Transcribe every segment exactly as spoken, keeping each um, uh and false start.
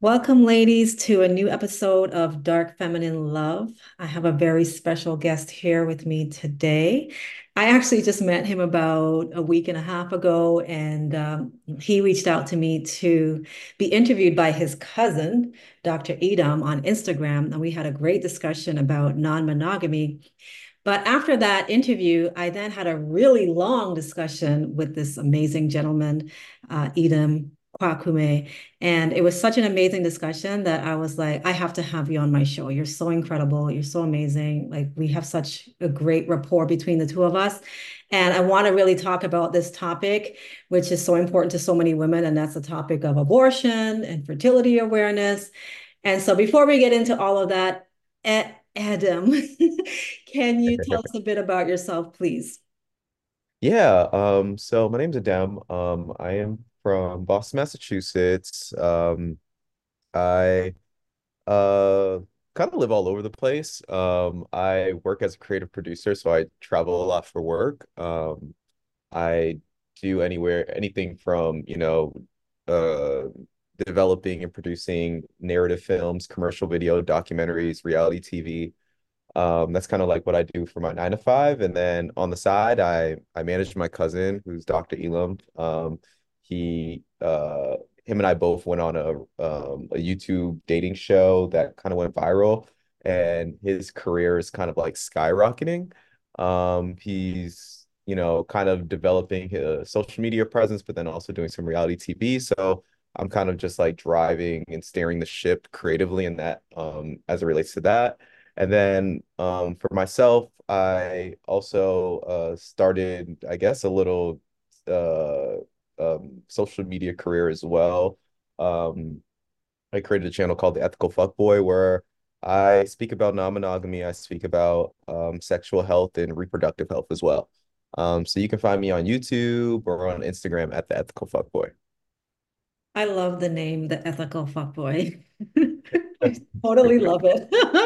Welcome, ladies, to a new episode of Dark Feminine Love. I have a very special guest here with me today. I actually just met him about a week and a half ago, and um, he reached out to me to be interviewed by his cousin, Doctor Edam, on Instagram. And we had a great discussion about non-monogamy. But after that interview, I then had a really long discussion with this amazing gentleman, uh, Edam Kwakume. And it was such an amazing discussion that I was like, I have to have you on my show. You're so incredible. You're so amazing. Like, we have such a great rapport between the two of us. And I want to really talk about this topic, which is so important to so many women. And that's the topic of abortion and fertility awareness. And so before we get into all of that, Adam, can you tell us a bit about yourself, please? Yeah, um, so my name's Adem. Um, I am from Boston, Massachusetts. Um, I uh kind of live all over the place. Um, I work as a creative producer, so I travel a lot for work. Um, I do anywhere, anything from, you know, uh developing and producing narrative films, commercial video, documentaries, reality T V. Um, that's kind of like what I do for my nine to five. And then on the side, I I manage my cousin who's Doctor Elam. Um, he uh him and I both went on a um a YouTube dating show that kind of went viral, and his career is kind of like skyrocketing. Um, he's, you know, kind of developing his social media presence, but then also doing some reality T V. So I'm kind of just like driving and steering the ship creatively in that um as it relates to that. And then um, for myself, I also uh, started, I guess, a little uh, um, social media career as well. Um, I created a channel called The Ethical Fuckboy where I speak about non-monogamy. I speak about um, sexual health and reproductive health as well. Um, so you can find me on YouTube or on Instagram at The Ethical Fuckboy. I love the name, the ethical fuckboy. I totally love it.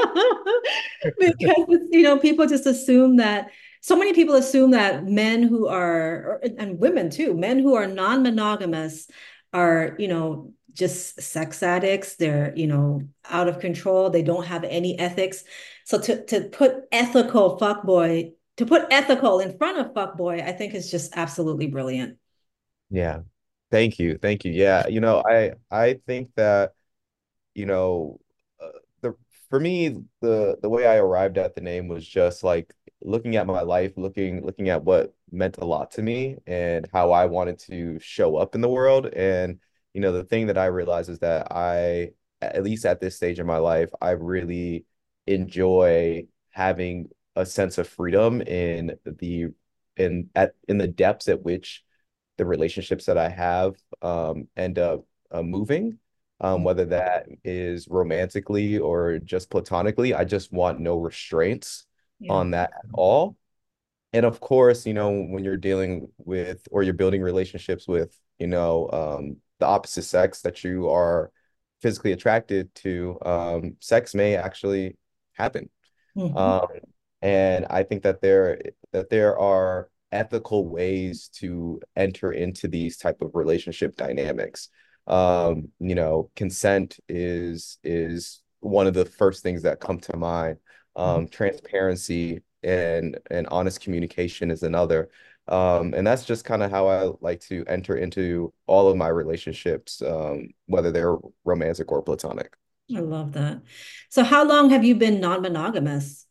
Because it's, you know, people just assume that so many people assume that men who are, or, and women too, men who are non-monogamous are, you know, just sex addicts. They're, you know, out of control. They don't have any ethics. So to to put ethical fuckboy, to put ethical in front of fuckboy, I think is just absolutely brilliant. Yeah. Thank you. Thank you. Yeah. You know, I I think that you know, uh, the for me, the the way I arrived at the name was just like looking at my life, looking looking at what meant a lot to me and how I wanted to show up in the world. And you know, the thing that I realized is that I, at least at this stage in my life, I really enjoy having a sense of freedom in the in at in the depths at which the relationships that I have um, end up uh, moving, um, whether that is romantically or just platonically. I just want no restraints Yeah. on that at all. And of course, you know, when you're dealing with or you're building relationships with, you know, um, the opposite sex that you are physically attracted to, um, sex may actually happen. Mhm. Um, and I think that there that there are ethical ways to enter into these type of relationship dynamics. Um, you know, consent is is one of the first things that come to mind. Um, transparency and and honest communication is another. Um, and that's just kind of how I like to enter into all of my relationships, um, whether they're romantic or platonic. I love that. So how long have you been non-monogamous?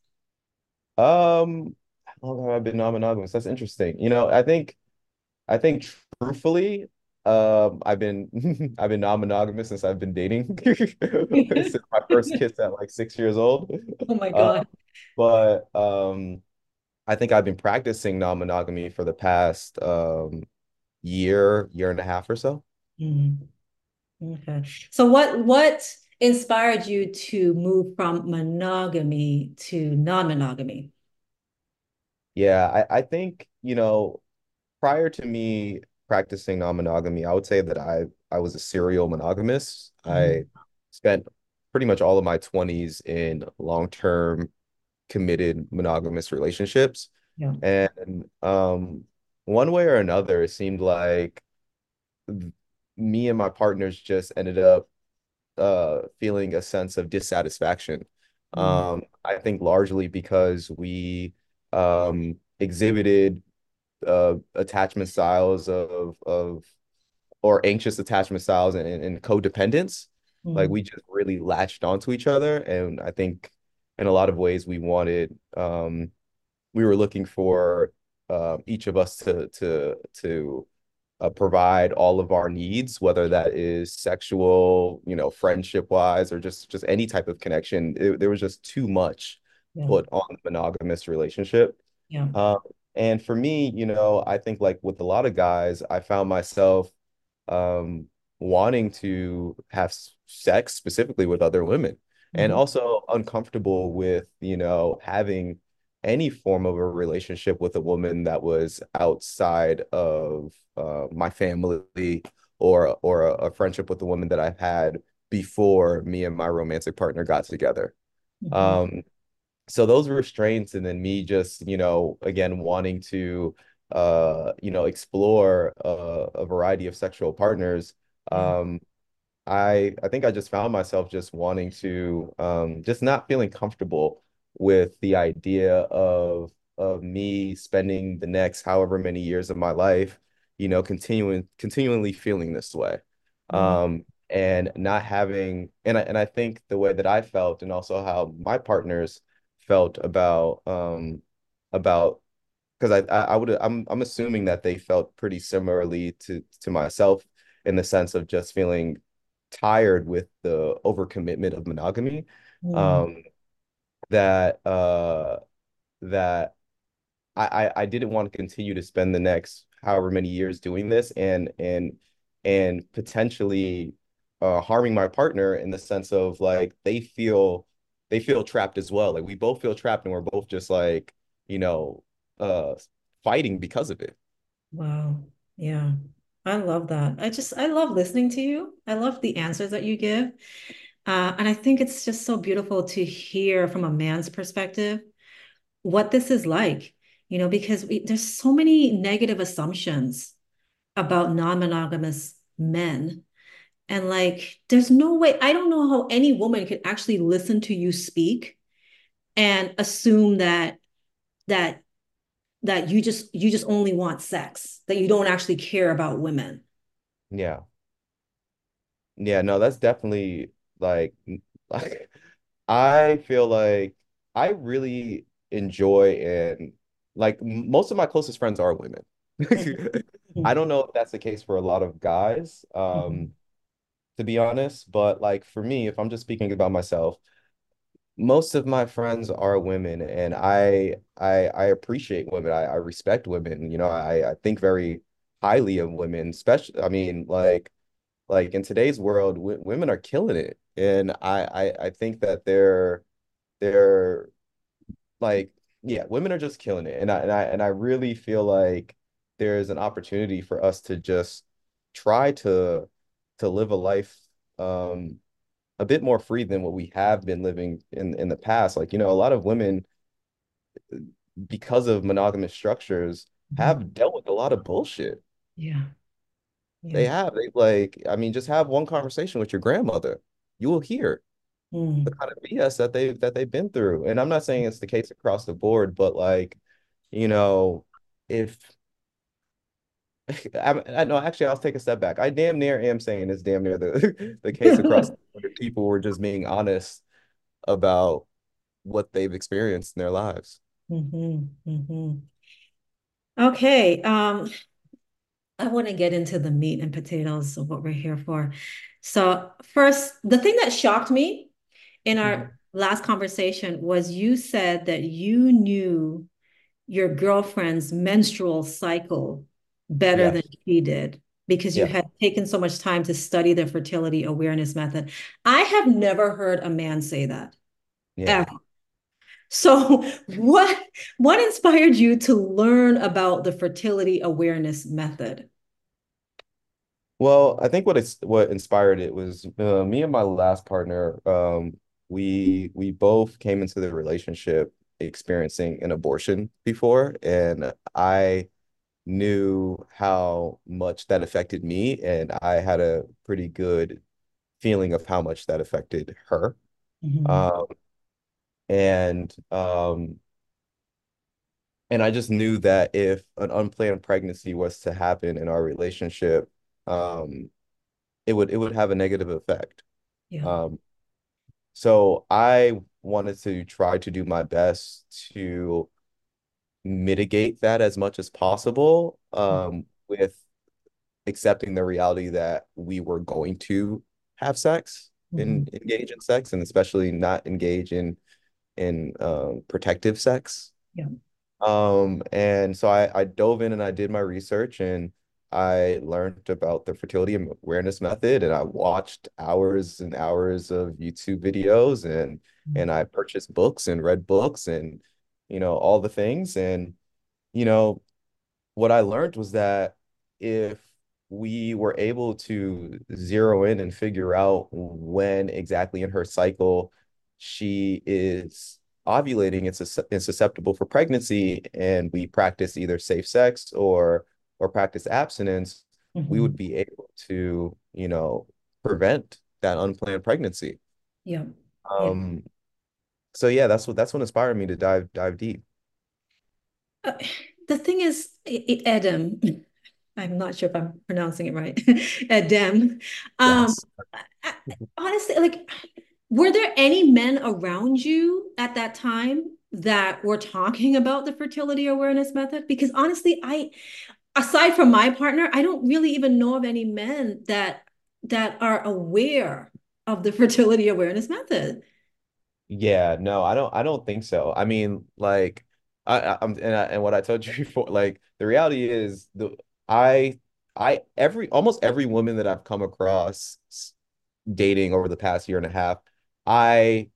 Um, how long have I been non-monogamous? That's interesting. You know, I think I think truthfully, um, I've been I've been non-monogamous since I've been dating since my first kiss at like six years old. Oh my Uh, God. but um, I think I've been practicing non-monogamy for the past um year, year and a half or so. Mm, okay. So what what inspired you to move from monogamy to non-monogamy? Yeah, I, I think, you know, prior to me practicing non-monogamy, I would say that I I was a serial monogamist. I Mhm. spent pretty much all of my twenties in long-term committed monogamous relationships. Yeah. And um one way or another, it seemed like me and my partners just ended up uh feeling a sense of dissatisfaction. Mm, Um, I think largely because we um exhibited uh attachment styles of of or anxious attachment styles and, and codependence. Like mm, we just really latched onto each other. And I think in a lot of ways we wanted um we were looking for um each of us to to to uh, provide all of our needs, whether that is sexual, you know, friendship wise, or just just any type of connection. It, there was just too much yeah, put on the monogamous relationship. yeah. Um, and for me, you know, I think like with a lot of guys, I found myself um, wanting to have sex specifically with other women and Hmm. also uncomfortable with, you know, having any form of a relationship with a woman that was outside of uh, my family or or a, a friendship with a woman that I've had before me and my romantic partner got together. Hmm. Um, so those restraints and then me just, you know, again, wanting to, uh, you know, explore uh, a variety of sexual partners. Yeah. Um, I I think I just found myself just wanting to, um, just not feeling comfortable with the idea of of me spending the next however many years of my life, you know, continuing continually feeling this way. Mm, Um, and not having and I and I think the way that I felt and also how my partners felt about um about because I, I I would I'm I'm assuming that they felt pretty similarly to to myself in the sense of just feeling tired with the overcommitment of monogamy. mm, Um, that uh that I, I I didn't want to continue to spend the next however many years doing this and and and potentially uh harming my partner in the sense of like they feel they feel trapped as well. Like we both feel trapped and we're both just like, you know, uh fighting because of it. wow. Yeah. I love that. I just, I love listening to you. I love the answers that you give. Uh, and I think it's just so beautiful to hear from a man's perspective what this is like, you know, because we, there's so many negative assumptions about non-monogamous men. And like, there's no way, I don't know how any woman could actually listen to you speak and assume that that that you just you just only want sex, that you don't actually care about women. Yeah. Yeah, no, that's definitely like like I feel like I really enjoy and like m- most of my closest friends are women. I Mhm. don't know if that's the case for a lot of guys, Mhm. um, to be honest, but like for me, if I'm just speaking about myself, most of my friends are women and I I I appreciate women. I, I respect women. You know, I, I think very highly of women, especially I mean like like in today's world, w women are killing it. And I, I I think that they're they're like yeah, women are just killing it. And I and I and I really feel like there's an opportunity for us to just try to to live a life um a bit more free than what we have been living in in the past. Like, you know, a lot of women, because of monogamous structures, Mhm. have dealt with a lot of bullshit. Yeah, yeah. They have. They like, I mean, just have one conversation with your grandmother. You will hear the Mm. kind of B S that they that they've been through. And I'm not saying it's the case across the board, but like, you know, if I, I no, actually, I'll take a step back. I damn near am saying it's damn near the the case across the board. If people were just being honest about what they've experienced in their lives. Hmm. Hmm. Okay. Um, I want to get into the meat and potatoes of what we're here for. So, first, the thing that shocked me in Mhm. our last conversation was you said that you knew your girlfriend's menstrual cycle better than Yes. she did because you Yeah. had taken so much time to study the fertility awareness method. I have never heard a man say that Yeah. ever. So what what inspired you to learn about the fertility awareness method? Well, I think what it's what inspired it was uh, me and my last partner. Um, we we both came into the relationship experiencing an abortion before, and I knew how much that affected me, and I had a pretty good feeling of how much that affected her. Hmm. Um, and um, and I just knew that if an unplanned pregnancy was to happen in our relationship, um, it would it would have a negative effect. Yeah. Um, so I wanted to try to do my best to mitigate that as much as possible, um, with accepting the reality that we were going to have sex Hmm. and engage in sex, and especially not engage in in um, protective sex. Yeah. Um, and so I, I dove in and I did my research and I learned about the fertility awareness method and I watched hours and hours of YouTube videos and and I purchased books and read books and you know all the things and you know what I learned was that if we were able to zero in and figure out when exactly in her cycle she is ovulating and sus- and susceptible for pregnancy, and we practice either safe sex or or practice abstinence, we Hmm. would be able to, you know, prevent that unplanned pregnancy. Yeah. Yeah. Um, so yeah, that's what that's what inspired me to dive dive deep. Uh, the thing is, I- I- Adam, I'm not sure if I'm pronouncing it right. Adam. Um, Yes. I- I- honestly, like, were there any men around you at that time that were talking about the fertility awareness method? Because honestly, I, aside from my partner, I don't really even know of any men that that are aware of the fertility awareness method. Yeah, no, I don't I don't think so. I mean, like I, I I'm and I, and what I told you before, like the reality is the I I every almost every woman that I've come across s- dating over the past year and a half, I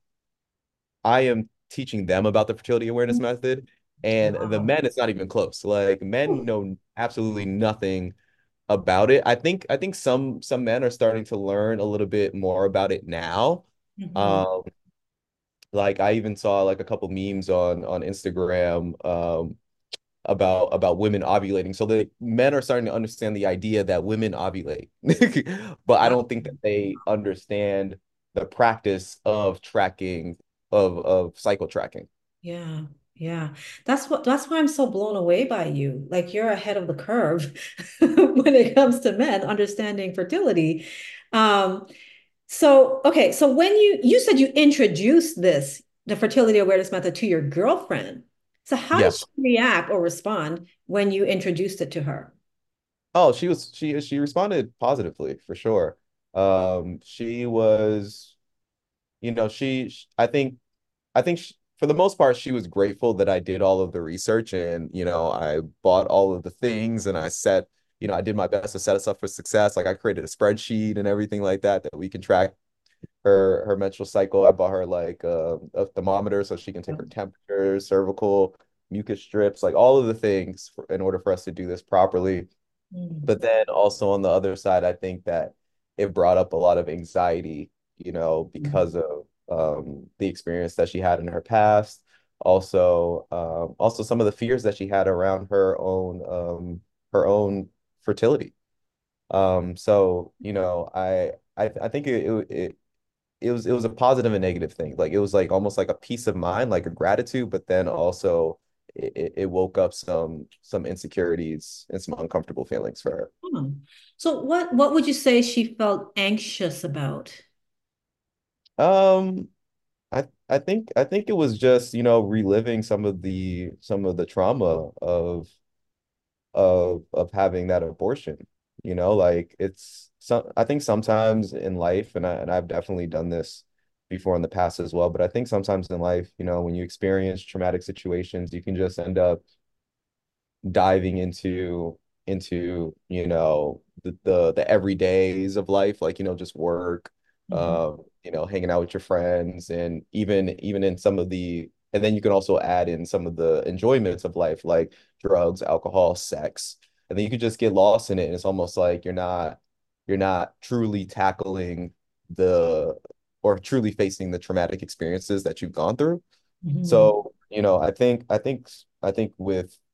I am teaching them about the fertility awareness method, and the Wow. men it's not even close. Like men know absolutely nothing about it. I think I think some some men are starting to learn a little bit more about it now. Mhm. Um, like I even saw like a couple memes on on Instagram um about about women ovulating. So the men are starting to understand the idea that women ovulate. But I Wow. don't think that they understand the practice of tracking of of cycle tracking. Yeah, yeah. That's what that's why I'm so blown away by you. Like you're ahead of the curve when it comes to men understanding fertility. Um, so okay, so when you you said you introduced this, the fertility awareness method to your girlfriend. So how did she Yes. react or respond when you introduced it to her? Oh, she was she she responded positively for sure. Um, she was, you know, she I think I think sh for the most part, she was grateful that I did all of the research and, you know, I bought all of the things and I set, you know, I did my best to set us up for success. Like I created a spreadsheet and everything like that that we can track her her menstrual cycle. I bought her like uh, a thermometer so she can take her temperature, cervical mucus strips, like all of the things for, in order for us to do this properly. Mm, But then also on the other side, I think that it brought up a lot of anxiety, you know, mm, because of um, the experience that she had in her past. Also, um, also some of the fears that she had around her own um, her own fertility. Um, so, you know, I I I think it, it it it was it was a positive and negative thing. Like it was like almost like a peace of mind, like a gratitude, but then also it, it woke up some some insecurities and some uncomfortable feelings for her. oh. So what what would you say she felt anxious about? Um, I I think I think it was just, you know, reliving some of the some of the trauma of of of having that abortion. You know, like it's some I think sometimes in life, and I and I've definitely done this before in the past as well, but I think sometimes in life, you know, when you experience traumatic situations, you can just end up diving into into you know the the, the everydays of life, like you know just work, Mhm, um you know hanging out with your friends, and even even in some of the and then you can also add in some of the enjoyments of life like drugs, alcohol, sex, and then you could just get lost in it, and it's almost like you're not you're not truly tackling the or truly facing the traumatic experiences that you've gone through. mhm, So, you know, I think I think I think with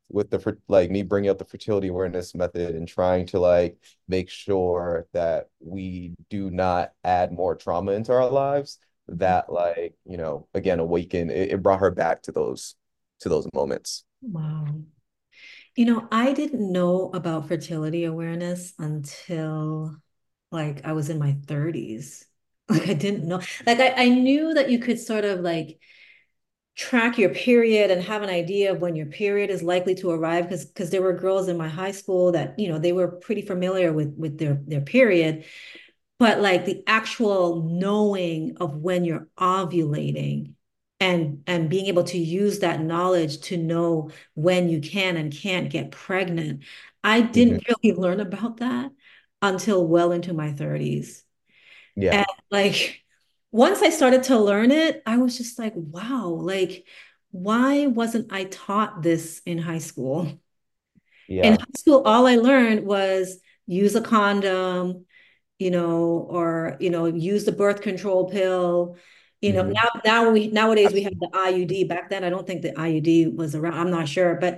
with the fer- like me bringing up the fertility awareness method and trying to like make sure that we do not add more trauma into our lives, that like, you know, again, awaken it, it brought her back to those to those moments. Wow. You know, I didn't know about fertility awareness until like I was in my thirties. Like I didn't know. Like I, I knew that you could sort of like track your period and have an idea of when your period is likely to arrive because because there were girls in my high school that, you know, they were pretty familiar with with their their period, but like the actual knowing of when you're ovulating and and being able to use that knowledge to know when you can and can't get pregnant. I Hmm. didn't really learn about that until well into my thirties. Yeah. And like once I started to learn it, I was just like, wow, like why wasn't I taught this in high school? In Yeah. high school, all I learned was use a condom, you know, or you know, use the birth control pill. You know, Hmm. now now we nowadays we have the I U D. Back then, I don't think the I U D was around. I'm not sure, but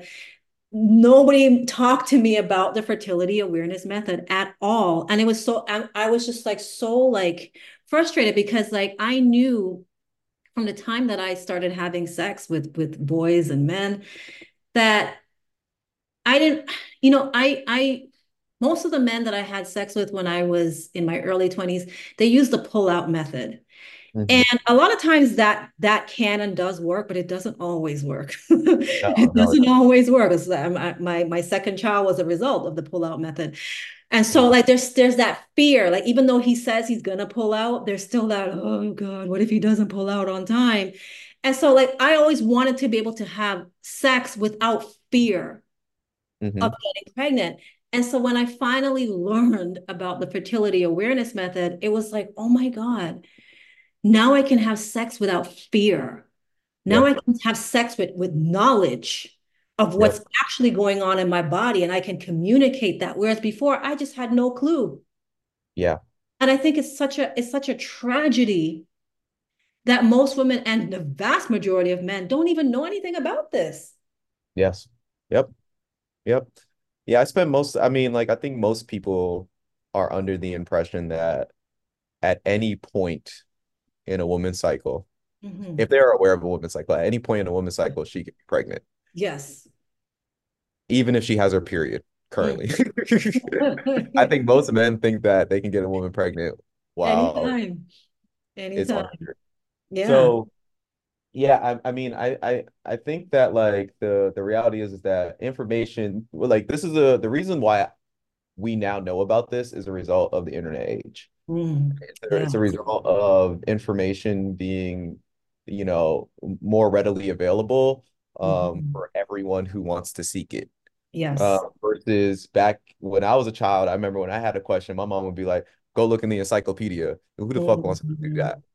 nobody talked to me about the fertility awareness method at all. And it was so I, I was just like so like frustrated because like I knew from the time that I started having sex with with boys and men that I didn't, you know, I I most of the men that I had sex with when I was in my early twenties, they used the pull-out method. And Hmm. a lot of times that that can and does work, but it doesn't always work. No, It no, doesn't no. always work. It's, uh, my, my my second child was a result of the pull-out method. And so Mhm. like there's there's that fear. Like even though he says he's gonna pull out, there's still that, oh God, what if he doesn't pull out on time? And so like I always wanted to be able to have sex without fear of Hmm. getting pregnant. And so when I finally learned about the fertility awareness method, it was like, oh my God, now I can have sex without fear. Now Yep. I can have sex with, with knowledge of what's Yep. actually going on in my body and I can communicate that. Whereas before I just had no clue. Yeah. And I think it's such a it's such a tragedy that most women and the vast majority of men don't even know anything about this. Yes. Yep. Yep. Yeah, I spent most, I mean, like, I think most people are under the impression that at any point in a woman's cycle, if Mhm. they are aware of a woman's cycle, at any point in a woman's cycle, she can be pregnant, Yes. even if she has her period currently. Mm. I think most men think that they can get a woman pregnant while Anytime. it's on her Anytime. period. Yeah. So, yeah, I, I mean, I, I, I think that like the the reality is, is that information, well, like this is a the reason why we now know about this is a result of the internet age. Mm. It's a, it's a Yes. result of information being, you know, more readily available um, Mhm. for everyone who wants to seek it. Uh, Yes. versus back when I was a child, I remember when I had a question, my mom would be like, "Go look in the encyclopedia." Who the fuck wants to do Mhm. that?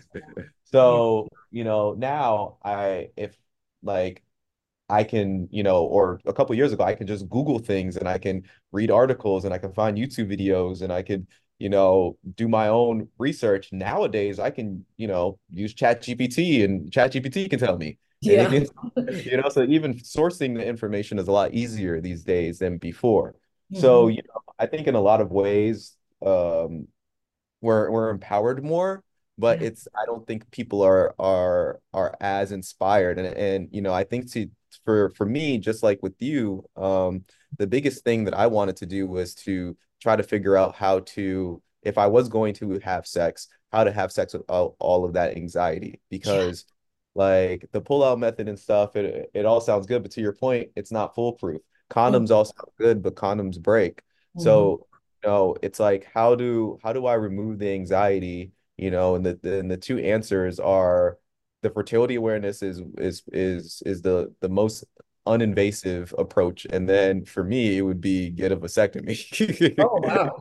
Yeah. So, you know, now I if like I can, you know, or a couple years ago, I can just Google things and I can read articles and I can find YouTube videos and I can, you know, do my own research. Nowadays, I can, you know, use Chat G P T and Chat G P T can tell me. And it Yeah. can, you know, so even sourcing the information is a lot easier these days than before. So, Mhm. you know, I think in a lot of ways, um, we're we're empowered more, but Yeah. it's I don't think people are are are as inspired. And and you know, I think to for for me, just like with you, um, the biggest thing that I wanted to do was to try to figure out how to, if I was going to have sex, how to have sex with all, all of that anxiety. Yeah. Because like the pull-out method and stuff, it it all sounds good, but to your point, it's not foolproof. Condoms Mhm. all sound good, but condoms break. Mhm. So know, it's like how do how do I remove the anxiety, you know, and the, the and the two answers are the fertility awareness is is is is the the most uninvasive approach. And then for me, it would be get a vasectomy. Oh, wow.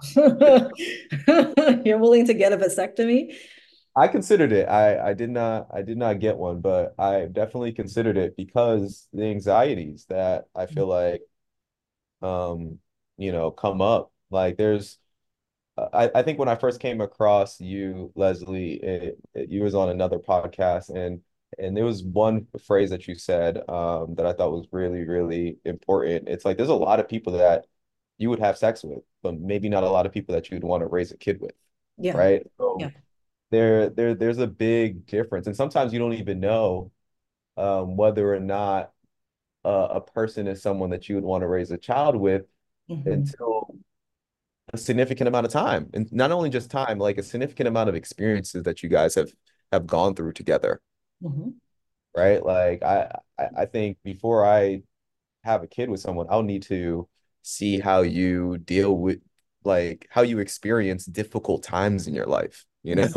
You're willing to get a vasectomy? I considered it. I I did not I did not get one, but I definitely considered it because the anxieties that I feel like um you know come up. Like there's I, I think when I first came across you, Leslie, it, it- you was on another podcast, and And there was one phrase that you said um, that I thought was really, really important. It's like there's a lot of people that you would have sex with, but maybe not a lot of people that you'd want to raise a kid with, Yeah. right? Yeah. So there, there, there's a big difference, and sometimes you don't even know um, whether or not uh, a person is someone that you would want to raise a child with Hmm. until a significant amount of time, and not only just time, like a significant amount of experiences that you guys have have gone through together, Hmm. right? Like I, I I think before I have a kid with someone, I'll need to see how you deal with like how you experience difficult times in your life, you know?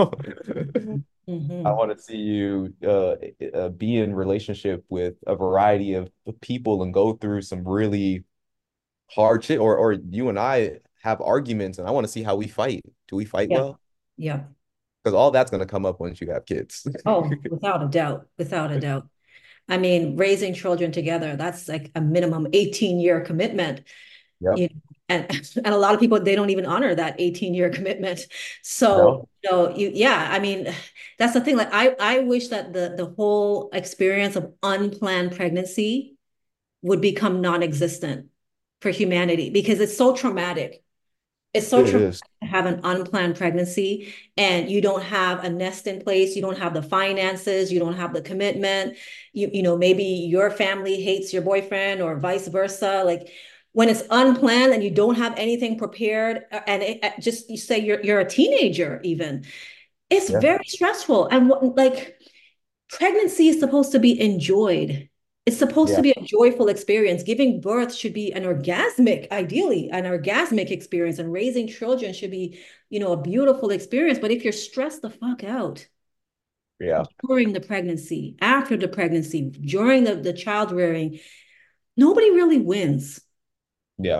I Hmm. want to see you uh, uh, be in relationship with a variety of people and go through some really hard shit, or or you and I have arguments and I want to see how we fight. Do we fight Yeah. well? Yeah. Because all that's going to come up once you have kids. Oh, without a doubt, without a doubt. I mean, raising children together, that's like a minimum eighteen year commitment. Yep. You know, and and a lot of people they don't even honor that eighteen year commitment. So, No. you know, you yeah, I mean, that's the thing. Like I I wish that the the whole experience of unplanned pregnancy would become non-existent for humanity because it's so traumatic. It's so It traumatic is. to have an unplanned pregnancy and you don't have a nest in place, you don't have the finances, you don't have the commitment. You, you know, maybe your family hates your boyfriend or vice versa. Like when it's unplanned and you don't have anything prepared, uh, and it, uh, just you say you're you're a teenager even, it's Yeah. very stressful. And what like pregnancy is supposed to be enjoyed. It's supposed to Yeah. be a joyful experience. Giving birth should be an orgasmic, ideally, an orgasmic experience. And raising children should be, you know, a beautiful experience. But if you're stressed the fuck out Yeah. during the pregnancy, after the pregnancy, during the, the child rearing, nobody really wins. Yeah.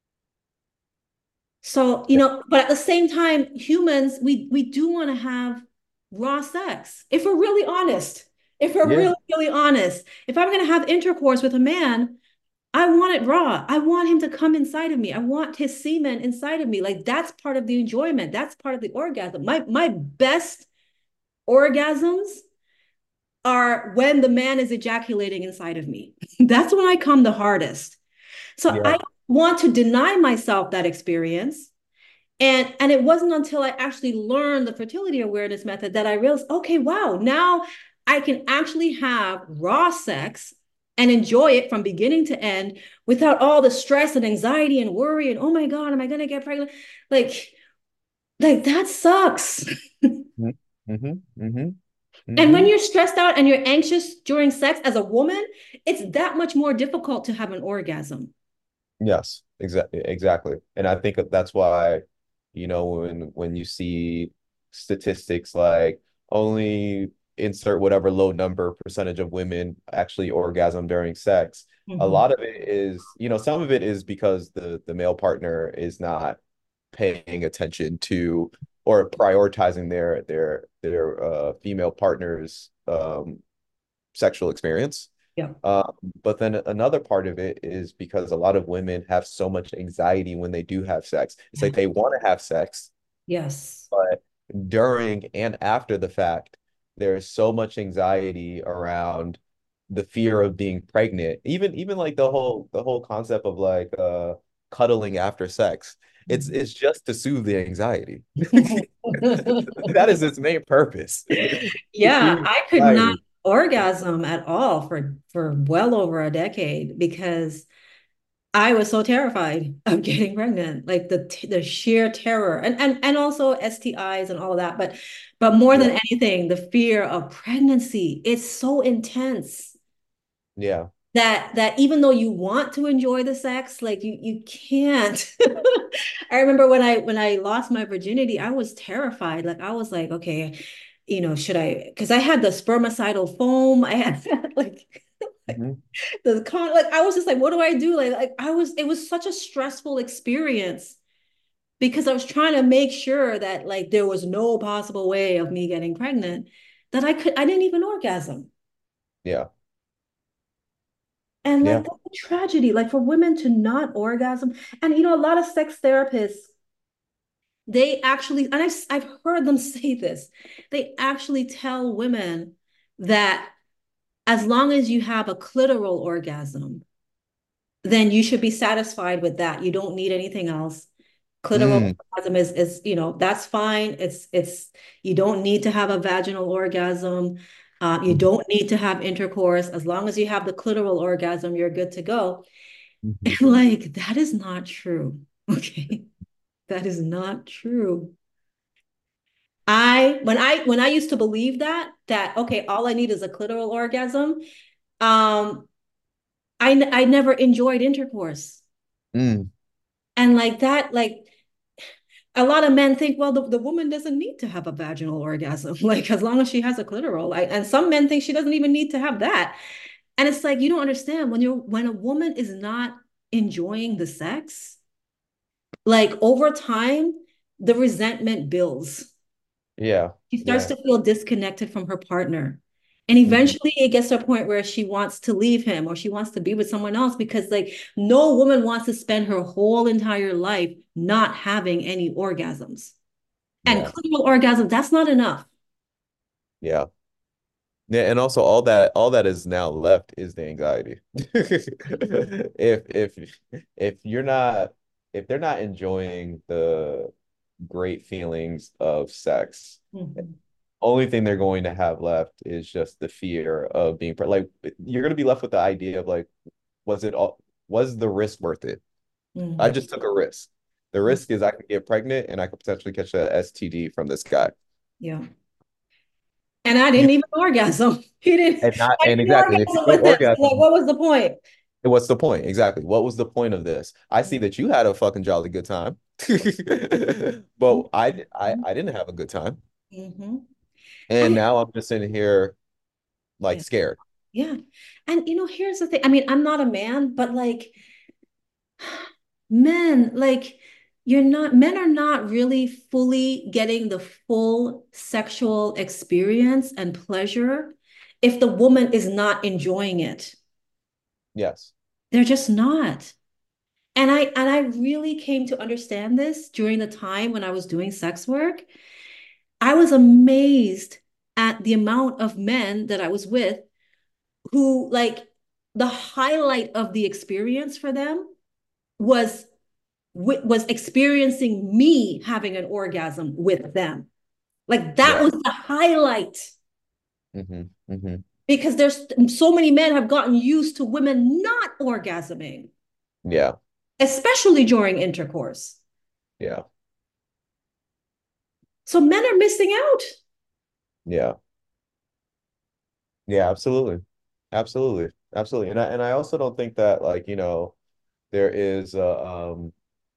So, you know, but at the same time, humans, we we do want to have raw sex. If we're really honest, if we're Yeah. really, really honest, if I'm gonna have intercourse with a man, I want it raw. I want him to come inside of me. I want his semen inside of me. Like that's part of the enjoyment. That's part of the orgasm. My my best orgasms are when the man is ejaculating inside of me. That's when I come the hardest. So Yeah. I want to deny myself that experience. And and it wasn't until I actually learned the fertility awareness method that I realized, okay, wow, now I can actually have raw sex and enjoy it from beginning to end without all the stress and anxiety and worry and oh my God, am I gonna get pregnant? Like, like that sucks. Mm-hmm. Mm-hmm. And when Mm-hmm. you're stressed out and you're anxious during sex as a woman, it's that much more difficult to have an orgasm. Yes, exactly, exactly. And I think that's why, you know, when when you see statistics like only insert whatever low number percentage of women actually orgasm during sex, a Mhm. lot of it is, you know, some of it is because the the male partner is not paying attention to or prioritizing their their their uh female partner's um sexual experience. Yeah. Uh, but then another part of it is because a lot of women have so much anxiety when they do have sex. It's like they want to have sex, Yes. but during and after the fact, there's so much anxiety around the fear of being pregnant. Even even like the whole the whole concept of like uh cuddling after sex. It's Mhm. it's just to soothe the anxiety. That is its main purpose. To Yeah, soothe I could not anxiety. orgasm at all for for well over a decade because I was so terrified of getting pregnant, like the the sheer terror and and and also S T Is and all of that, but but more than Yeah. anything, the fear of pregnancy. It's so intense Yeah. that that even though you want to enjoy the sex, like you you can't. I remember when I when I lost my virginity, I was terrified. Like I was like, okay, you know, should I? Because I had the spermicidal foam. I had like Mhm. the con. Like I was just like, what do I do? Like like I was. It was such a stressful experience because I was trying to make sure that like there was no possible way of me getting pregnant that I could. I didn't even orgasm. Yeah. And like Yeah. that's a tragedy, like for women to not orgasm. And you know, a lot of sex therapists, they actually, and I've I've heard them say this, they actually tell women that as long as you have a clitoral orgasm, then you should be satisfied with that. You don't need anything else. Clitoral Mm, orgasm is is you know that's fine. It's it's you don't need to have a vaginal orgasm. Um, you mhm, don't need to have intercourse. As long as you have the clitoral orgasm, you're good to go. mhm, And like that is not true. Okay, that is not true. I when I when I used to believe that that okay, all I need is a clitoral orgasm. Um, I I never enjoyed intercourse, mm, and like that, like a lot of men think, well, the, the woman doesn't need to have a vaginal orgasm, like as long as she has a clitoral. Like, and some men think she doesn't even need to have that. And it's like you don't understand when you're when a woman is not enjoying the sex, like over time, the resentment builds. yeah, She starts yeah. to feel disconnected from her partner. And Mhm, eventually it gets to a point where she wants to leave him or she wants to be with someone else because, like, no woman wants to spend her whole entire life not having any orgasms. And yeah, clitoral orgasm, that's not enough. yeah. Yeah, and also all that all that is now left is the anxiety. If if if you're not if they're not enjoying the great feelings of sex, Mhm. only thing they're going to have left is just the fear of being pre like you're going to be left with the idea of like, was it all was the risk worth it? I Mhm. just took a risk. The risk is I could get pregnant and I could potentially catch a S T D from this guy. Yeah. And I You didn't even orgasm. He didn't, and not I and didn't exactly, and if you orgasm didn't with him. So like, orgasm, what was the point? what's the point? Exactly. What was the point of this? I see that you had a fucking jolly good time. But I I Mhm. I didn't have a good time. Mhm. And And now I'm just sitting here like yeah, scared. yeah. And you know, here's the thing. I mean, I'm not a man, but like men, like you're not, men are not really fully getting the full sexual experience and pleasure if the woman is not enjoying it. Yes. They're just not. And I and I really came to understand this during the time when I was doing sex work. I was amazed at the amount of men that I was with who like the highlight of the experience for them was was experiencing me having an orgasm with them. Like that Yeah. was the highlight Hmm. Hmm. because there's so many men have gotten used to women not orgasming, Yeah. especially during intercourse. Yeah. So men are missing out. Yeah. Yeah, absolutely. Absolutely. Absolutely. And I and I also don't think that like, you know, there is uh, um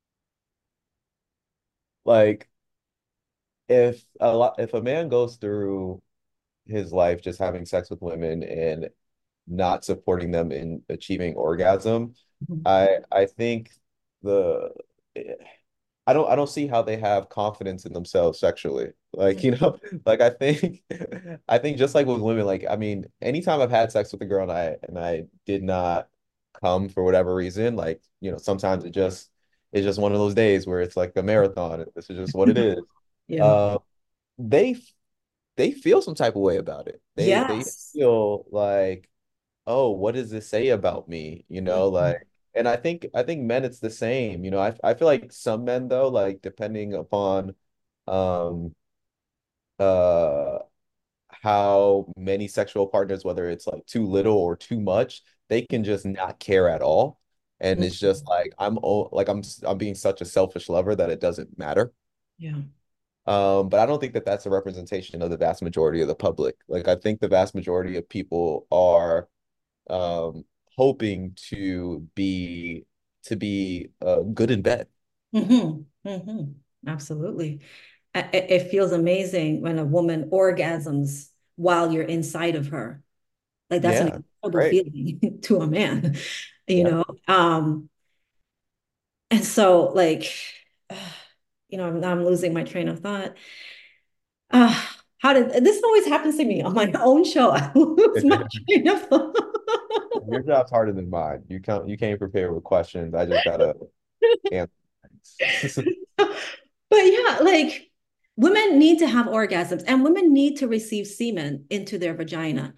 like if a lot if a man goes through his life just having sex with women and not supporting them in achieving orgasm, I I think the I don't I don't see how they have confidence in themselves sexually. Like, you know, like I think I think just like with women, like I mean, anytime I've had sex with a girl and I and I did not come for whatever reason, like, you know, sometimes it just it's just one of those days where it's like a marathon. This is just what it is. Yeah. Uh, they they feel some type of way about it. They they Yes. feel like, oh, what does this say about me? You know, Mhm. like, and I think I think men it's the same. You know, I I feel like some men though, like depending upon um uh how many sexual partners, whether it's like too little or too much, they can just not care at all. And it's just like I'm oh like I'm I'm being such a selfish lover that it doesn't matter. Yeah. Um, but I don't think that that's a representation of the vast majority of the public. Like I think the vast majority of people are um hoping to be to be uh, good in bed. Hmm. Hmm. Absolutely. I- It feels amazing when a woman orgasms while you're inside of her. Like that's an Yeah, incredible right. feeling to a man, you Yeah. know. Um, and so like, you know, now I'm losing my train of thought. Uh, how did this always happens to me on my own show? I lose my train of thought. Your job's harder than mine. You can't you can't prepare with questions. I just gotta answer things. But yeah, like women need to have orgasms and women need to receive semen into their vagina.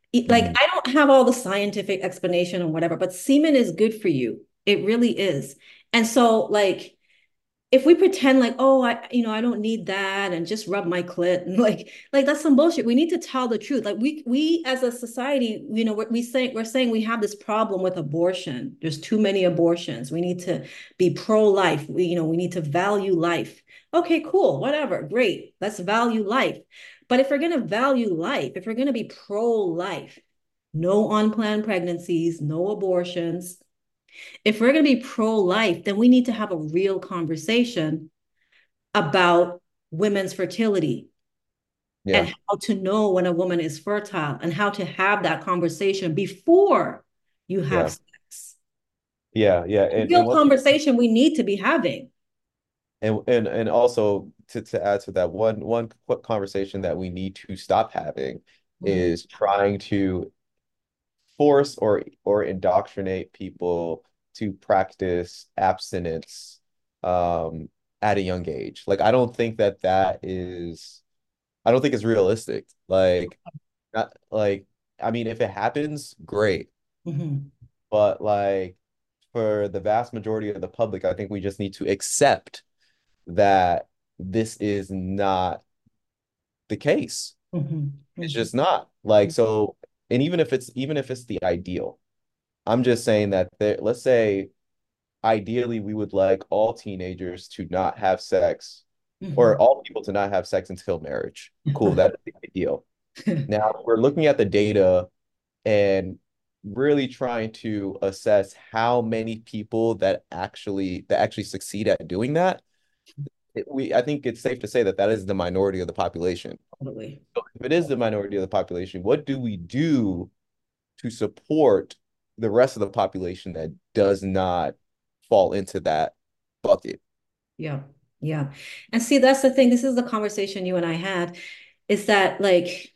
Like, Mm, I don't have all the scientific explanation or whatever, but semen is good for you. It really is. And so, like, if we pretend like, oh, I, you know, I don't need that and just rub my clit and like, like that's some bullshit. We need to tell the truth. Like we, we as a society, you know, we say we're saying we have this problem with abortion. There's too many abortions. We need to be pro-life. We, you know, we need to value life. Okay, cool, whatever, great. Let's value life. But if we're gonna value life, if we're gonna be pro-life, no unplanned pregnancies, no abortions, if we're going to be pro-life, then we need to have a real conversation about women's fertility yeah, and how to know when a woman is fertile and how to have that conversation before you have yeah, sex. yeah, yeah. A And and real what conversation we need to be having. and and and also to to add to that, one one quick conversation that we need to stop having Mhm. is trying to force or or indoctrinate people to practice abstinence um at a young age. Like I don't think that that is I don't think it's realistic. Like not like I mean if it happens, great. Mhm. But like for the vast majority of the public, I think we just need to accept that this is not the case. Mhm. It's Mhm. just not. Like so, and even if it's even if it's the ideal, I'm just saying that there, let's say ideally we would like all teenagers to not have sex or Mhm. all people to not have sex until marriage. Cool, that's the ideal. Now we're looking at the data and really trying to assess how many people that actually that actually succeed at doing that. It, we I think it's safe to say that that is the minority of the population. Totally. So if it is the minority of the population, what do we do to support the rest of the population that does not fall into that bucket? Yeah. Yeah. And see, that's the thing. This is the conversation you and I had, is that like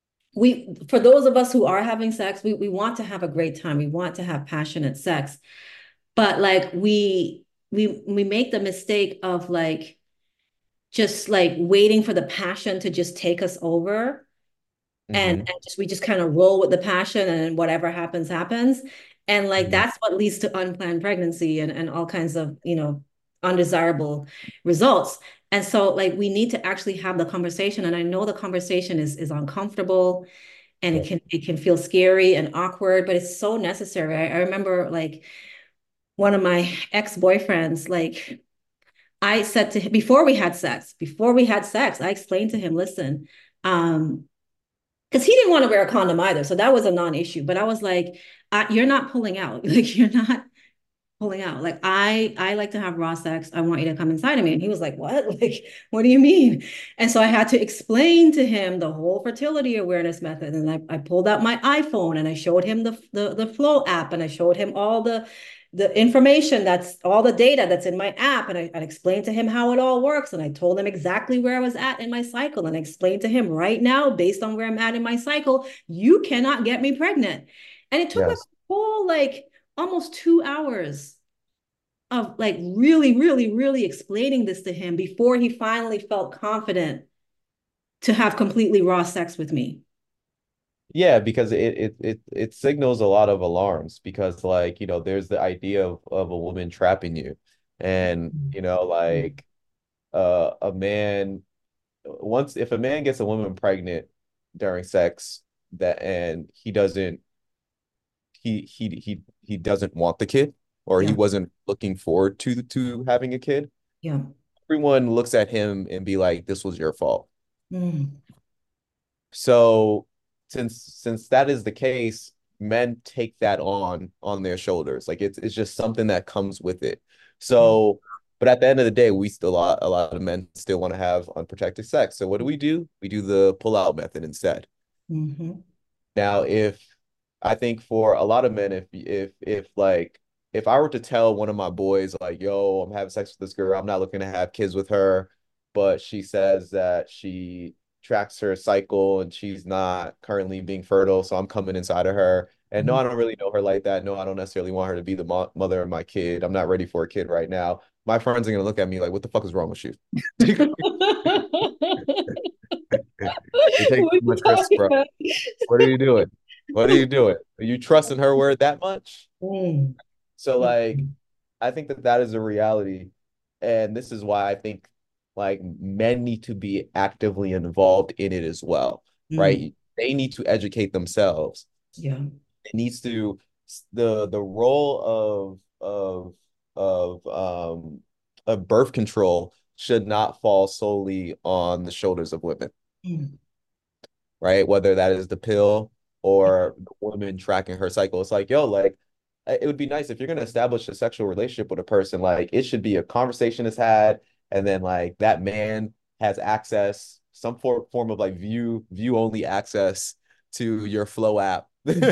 we for those of us who are having sex, we we want to have a great time. We want to have passionate sex. But like we we we make the mistake of like just like waiting for the passion to just take us over and, Hmm. and just we just kind of roll with the passion and whatever happens happens. And like Hmm. that's what leads to unplanned pregnancy and, and all kinds of, you know, undesirable results. And so like we need to actually have the conversation. And I know the conversation is is uncomfortable and Yeah. it can it can feel scary and awkward, but it's so necessary. I, I remember like one of my ex-boyfriends, like I said to him before we had sex, before we had sex, I explained to him, listen, um, because he didn't want to wear a condom either. So that was a non-issue. But I was like, uh, you're not pulling out. Like you're not pulling out. Like I I like to have raw sex. I want you to come inside of me. And he was like, what? Like, what do you mean? And so I had to explain to him the whole fertility awareness method. And I, I pulled out my iPhone and I showed him the, the the Flow app and I showed him all the the information that's all the data that's in my app. And I, I explained to him how it all works. And I told him exactly where I was at in my cycle. And I explained to him right now, based on where I'm at in my cycle, you cannot get me pregnant. And it took like Yes. a whole like almost two hours of like really, really, really explaining this to him before he finally felt confident to have completely raw sex with me. Yeah, because it it it it signals a lot of alarms because like, you know, there's the idea of, of a woman trapping you. And, you know, like uh a man once if a man gets a woman pregnant during sex that and he doesn't he he he he doesn't want the kid or he Yeah, wasn't looking forward to to having a kid, yeah. everyone looks at him and be like, this was your fault. Mm, So since since that is the case, men take that on on their shoulders. Like it's it's just something that comes with it. yeah. So, but at the end of the day, we still a lot, a lot of men still want to have unprotected sex. So what do we do? We do the pull-out method instead. Mhm. Now, if I think for a lot of men, if if if like if I were to tell one of my boys like, "Yo, I'm having sex with this girl. I'm not looking to have kids with her, but she says that she tracks her cycle and she's not currently being fertile, so I'm coming inside of her." And no, Mhm. I don't really know her like that. No, I don't necessarily want her to be the mo mother of my kid. I'm not ready for a kid right now. My friends are gonna look at me like, "What the fuck is wrong with you? You're taking What are too you much risks, talking bro. about? What are you doing?" What are you doing? Are you trusting her word that much? Mm. So like, I think that that is a reality, and this is why I think like men need to be actively involved in it as well, Mm. right? They need to educate themselves. Yeah. It needs to the the role of of of um of birth control should not fall solely on the shoulders of women, Mm. right? Whether that is the pill or the woman tracking her cycle. It's like, yo, like it would be nice if you're gonna establish a sexual relationship with a person, like it should be a conversation is had, and then like that man has access, some form form of like view view only access to your Flow app.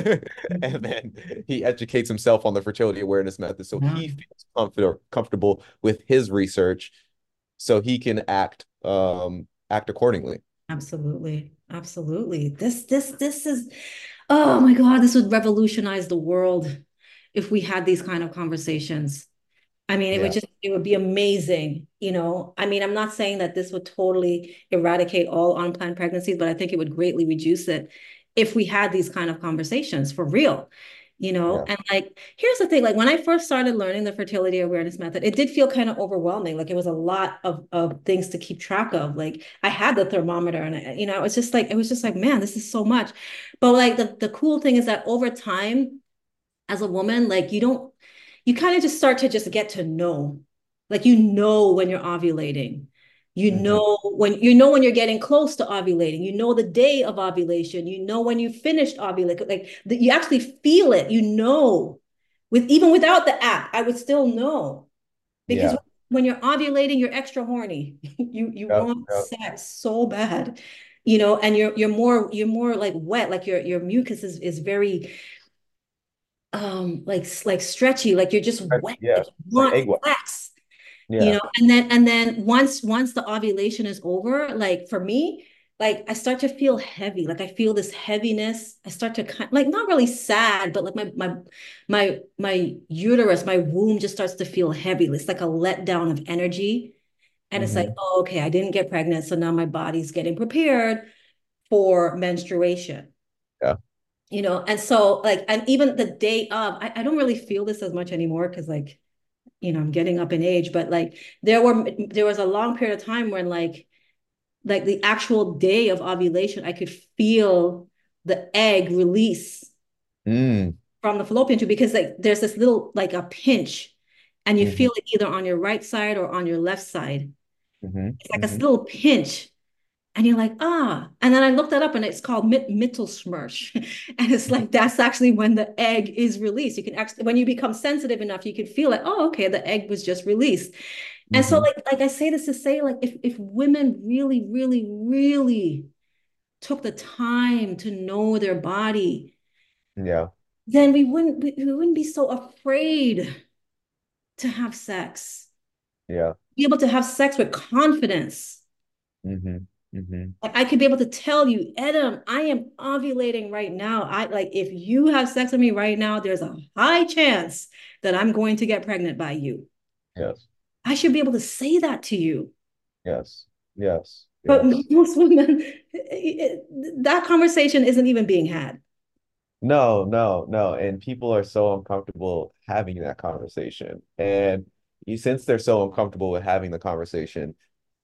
And then he educates himself on the fertility awareness method so Yeah. he feels comfortable comfortable with his research so he can act um act accordingly. Absolutely. Absolutely. This, this, this is, oh my God, this would revolutionize the world if we had these kind of conversations. I mean, it would Yeah. just, it would be amazing, you know. I mean, I'm not saying that this would totally eradicate all unplanned pregnancies, but I think it would greatly reduce it if we had these kind of conversations for real, you know. Yeah. And like, here's the thing, like when I first started learning the fertility awareness method, it did feel kind of overwhelming. Like it was a lot of, of things to keep track of. Like I had the thermometer and, I, you know, it's just like, it was just like, man, this is so much. But like the, the cool thing is that over time, as a woman, like you don't, you kind of just start to just get to know, like you know when you're ovulating, you Hmm. know when you know when you're getting close to ovulating, you know the day of ovulation, you know when you finished ovulating, like the, you actually feel it, you know, with even without the app, I would still know because Yeah. when you're ovulating, you're extra horny. you you Yep. want Yep. sex so bad, you know, and you're you're more you're more like wet, like your your mucus is is very um like like stretchy, like you're just wet, Yeah. like you Like want egg white. sex, you Yeah. know. And then and then once once the ovulation is over, like for me, like I start to feel heavy, like I feel this heaviness. I start to kind like not really sad, but like my my my my uterus, my womb just starts to feel heavy. It's like a letdown of energy. And it's like, Hmm. oh, okay, I didn't get pregnant, so now my body's getting prepared for menstruation, Yeah. you know. And so like, and even the day of, I, I don't really feel this as much anymore because like, you know, I'm getting up in age, but like there were there was a long period of time when like like the actual day of ovulation, I could feel the egg release Mm. from the fallopian tube because like there's this little like a pinch and you Hmm. feel it either on your right side or on your left side. Hmm. It's like a Hmm. little pinch. And you're like, ah. And then I looked that up and it's called mit- Mittelsmurch. And it's like, that's actually when the egg is released. You can actually, when you become sensitive enough, you can feel like, oh, okay, the egg was just released. And so Hmm. like, like I say this to say, like, if, if women really, really, really took the time to know their body, Yeah. then we wouldn't, we, we wouldn't be so afraid to have sex, Yeah. be able to have sex with confidence. Hmm. Hmm. Like I could be able to tell you, Adam, I am ovulating right now. I like if you have sex with me right now, there's a high chance that I'm going to get pregnant by you. Yes. I should be able to say that to you. Yes. Yes. But Yes. most women, that conversation isn't even being had. No, no, no. And people are so uncomfortable having that conversation. And you, since they're so uncomfortable with having the conversation,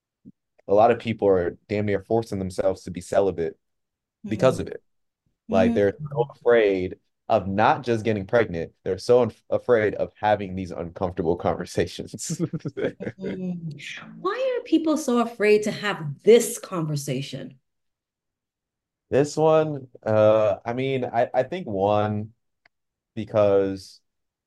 a lot of people are damn near forcing themselves to be celibate because Mm. of it. Like Mm. they're so afraid of not just getting pregnant, they're so un- afraid of having these uncomfortable conversations. Mm. Why are people so afraid to have this conversation? This one, uh, I mean, I, I think one, because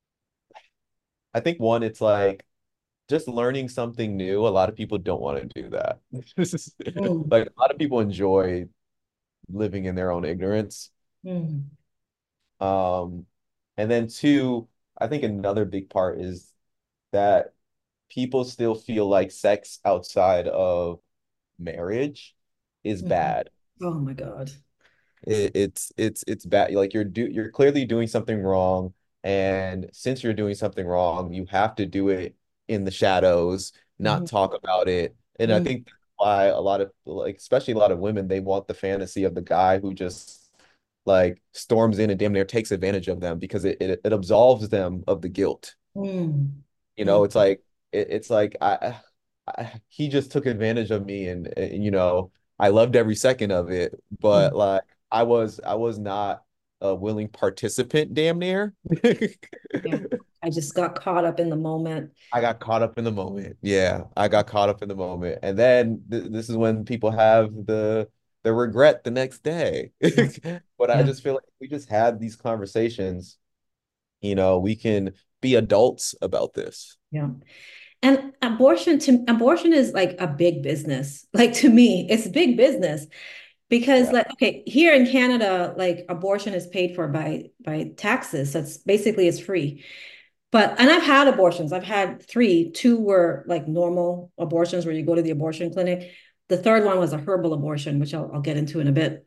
I think one, it's like just learning something new. A lot of people don't want to do that. Mm. Like a lot of people enjoy living in their own ignorance. Mm. Um, and then two, I think another big part is that people still feel like sex outside of marriage is Mhm. bad. Oh my God. It, it's it's it's bad. Like you're do you're clearly doing something wrong, and since you're doing something wrong, you have to do it in the shadows, not Mhm. talk about it. And I Mm. think that's why a lot of like, especially a lot of women, they want the fantasy of the guy who just like storms in and damn near takes advantage of them because it it, it absolves them of the guilt. Mm. You Mm. know, it's like it, it's like I, I he just took advantage of me and, and you know, I loved every second of it, but Mm. like I was I was not a willing participant damn near. Yeah. I just got caught up in the moment. I got caught up in the moment. Yeah, I got caught up in the moment. And then th this is when people have the the regret the next day. Yeah. But I Yeah. just feel like we just had these conversations, you know, we can be adults about this. Yeah. And abortion to abortion is like a big business. Like to me, it's big business because Yeah. like okay, here in Canada, like abortion is paid for by by taxes. So it's basically it's free. But and I've had abortions. I've had three. Two were like normal abortions where you go to the abortion clinic. The third one was a herbal abortion, which I'll, I'll get into in a bit.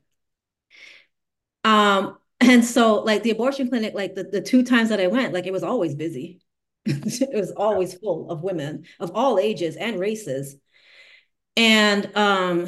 Um, and so like the abortion clinic, like the, the two times that I went, like it was always busy. It was always full of women of all ages and races. And um,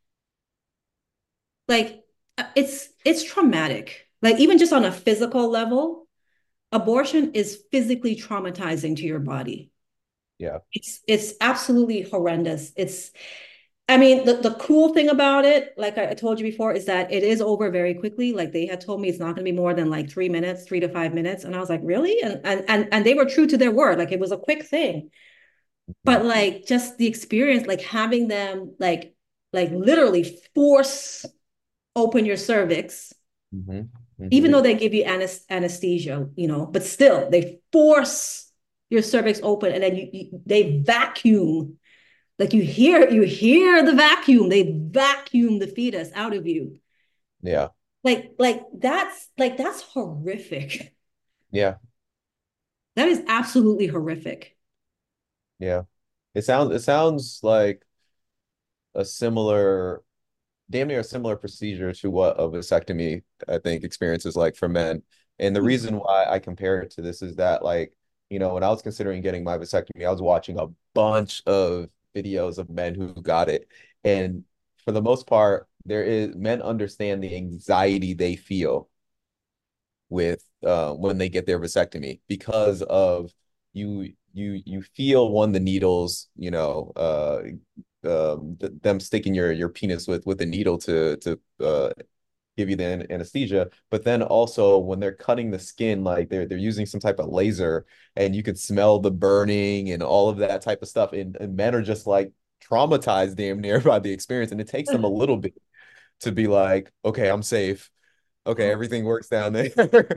like it's it's traumatic. Like even just on a physical level, abortion is physically traumatizing to your body. Yeah. It's it's absolutely horrendous. It's I mean, the, the cool thing about it, like I, I told you before, is that it is over very quickly. Like they had told me it's not going to be more than like three minutes, three to five minutes. And I was like, really? And, and and and they were true to their word. Like it was a quick thing. Mhm. But like just the experience, like having them like like literally force open your cervix, Hmm. even Hmm. though they give you anesthesia, you know, but still they force your cervix open and then you, you they vacuum. Like you hear you hear the vacuum. They vacuum the fetus out of you. Yeah. Like like that's like that's horrific. Yeah. That is absolutely horrific. Yeah. It sounds it sounds like a similar, damn near a similar procedure to what a vasectomy, I think, experience is like for men. And the reason why I compare it to this is that, like, you know, when I was considering getting my vasectomy, I was watching a bunch of videos of men who got it. And for the most part, there is men understand the anxiety they feel with uh, when they get their vasectomy because of you you you feel one the needles, you know, uh um th them sticking your your penis with with a needle to to uh give you the an anesthesia, but then also when they're cutting the skin, like they're they're using some type of laser and you can smell the burning and all of that type of stuff, and, and men are just like traumatized damn near by the experience, and it takes them a little bit to be like, okay, I'm safe, okay, Oh, everything works down there.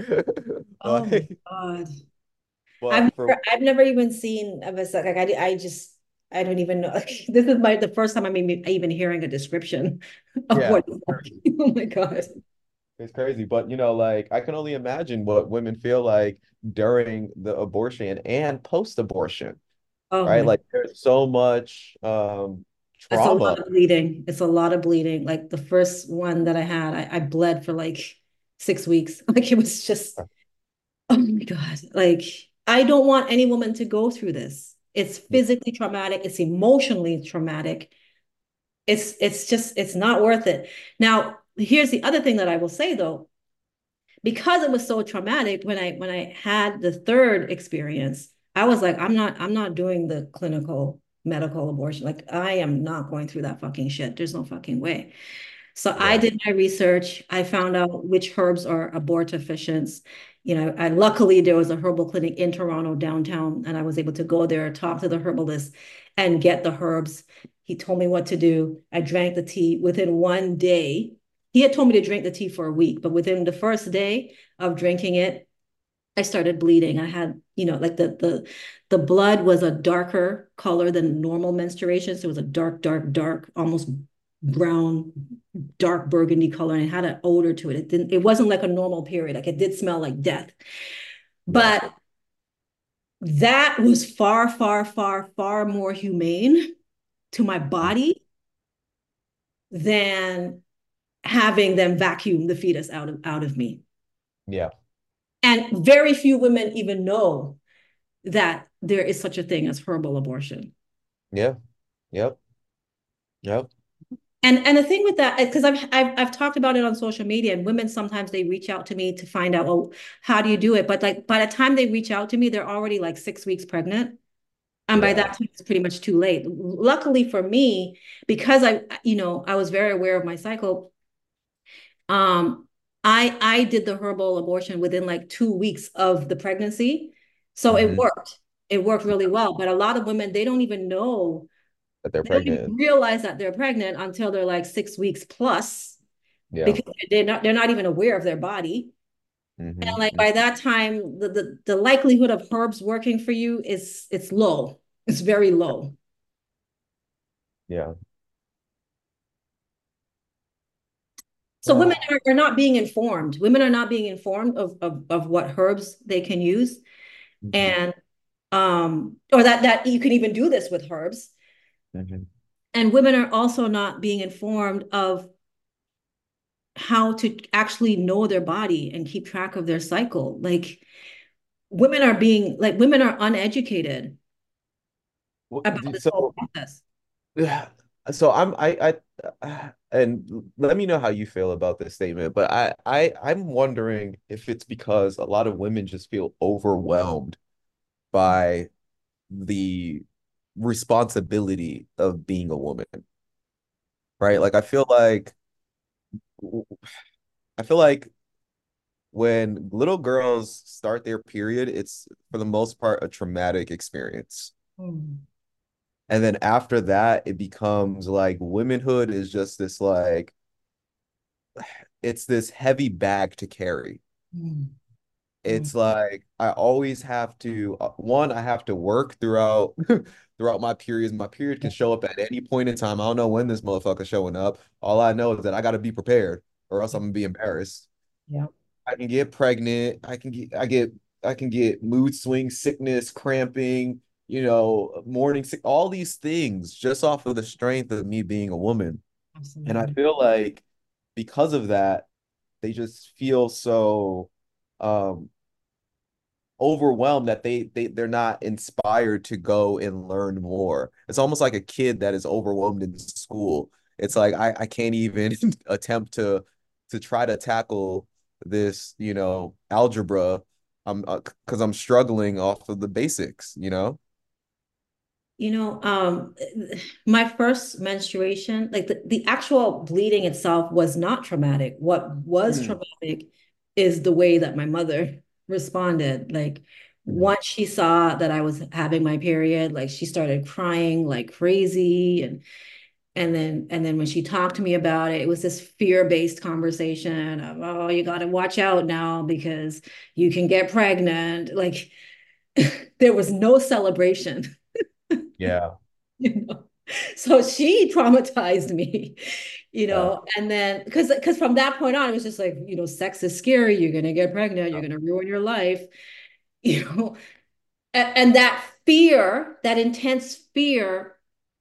oh my Like, God. I've but for never, I've never even seen a vasect. Like I, I just I don't even know. Like, this is my the first time I'm even, even hearing a description of yeah, what it's like. Oh my God. it's, it's crazy. But you know, like I can only imagine what women feel like during the abortion and post-abortion, Oh right? my, Like there's so much um it's a trauma. lot of bleeding. It's a lot of bleeding. Like the first one that I had, I, I bled for like six weeks. Like it was just oh my God. Like, I don't want any woman to go through this. It's physically traumatic, it's emotionally traumatic. It's it's just it's not worth it. Now, here's the other thing that I will say though, because it was so traumatic when I when I had the third experience, I was like, I'm not I'm not doing the clinical medical abortion. Like I am not going through that fucking shit. There's no fucking way. So I Yeah. did my research. I found out which herbs are abortifacients. You know, I luckily there was a herbal clinic in Toronto downtown, and I was able to go there, talk to the herbalist, and get the herbs. He told me what to do. I drank the tea within one day. He had told me to drink the tea for a week, but within the first day of drinking it, I started bleeding. I had, you know, like the the the blood was a darker color than normal menstruation. So it was a dark, dark, dark, almost brown, dark burgundy color, and it had an odor to it. It didn't, it wasn't like a normal period. Like it did smell like death. Yeah. But that was far, far, far, far more humane to my body than having them vacuum the fetus out of out of me. Yeah. And very few women even know that there is such a thing as herbal abortion. Yeah. Yep. Yep. And and the thing with that, because I've, I've I've talked about it on social media, and women sometimes they reach out to me to find out, well, how do you do it? But like by the time they reach out to me, they're already like six weeks pregnant. And by that Yeah. time, it's pretty much too late. Luckily for me, because I, you know, I was very aware of my cycle, um, I I did the herbal abortion within like two weeks of the pregnancy. So it Hmm. worked. It worked really well. But a lot of women, they don't even know, That they're they don't even pregnant. realize that they're pregnant until they're like six weeks plus Yeah. because they're not they're not even aware of their body. And Hmm. like by that time, the, the the likelihood of herbs working for you is it's low. It's very low. Yeah. So women are, are not being informed. Women are not being informed of, of, of what herbs they can use. Hmm. And um, or that that you can even do this with herbs. Hmm. And women are also not being informed of how to actually know their body and keep track of their cycle. Like women are being like women are uneducated What, about do- this whole so process. yeah. So I'm I I and let me know how you feel about this statement, but I I I'm wondering if it's because a lot of women just feel overwhelmed by the responsibility of being a woman, right? Like I feel like I feel like when little girls start their period, it's for the most part a traumatic experience. Mm, And then after that, it becomes like womanhood is just this like it's this heavy bag to carry. mm, mm. It's like I always have to uh, one, I have to work throughout throughout my periods. My period can Yeah, show up at any point in time. I don't know when this motherfucker's showing up. All I know is that I got to be prepared, or else I'm gonna be embarrassed. yeah. I can get pregnant. I can get I get I can get mood swings, sickness, cramping, you know, morning sick, all these things just off of the strength of me being a woman. And I Absolutely. feel like because of that, they just feel so um overwhelmed that they they they're not inspired to go and learn more. It's almost like a kid that is overwhelmed in school. It's like I I can't even attempt to to try to tackle this, you know, algebra. I'm uh, because I'm struggling off of the basics, you know? You know, um, my first menstruation, like the, the actual bleeding itself was not traumatic. What was Mm. traumatic is the way that my mother responded. Like Mhm. once she saw that I was having my period, like she started crying like crazy. And and then and then when she talked to me about it, it was this fear-based conversation of, oh, you got to watch out now because you can get pregnant. Like there was no celebration. Yeah, You know, so she traumatized me, you yeah, know, and then because because from that point on it was just like, you know, sex is scary, you're gonna get pregnant, you're gonna ruin your life, you know. and, and that fear, that intense fear,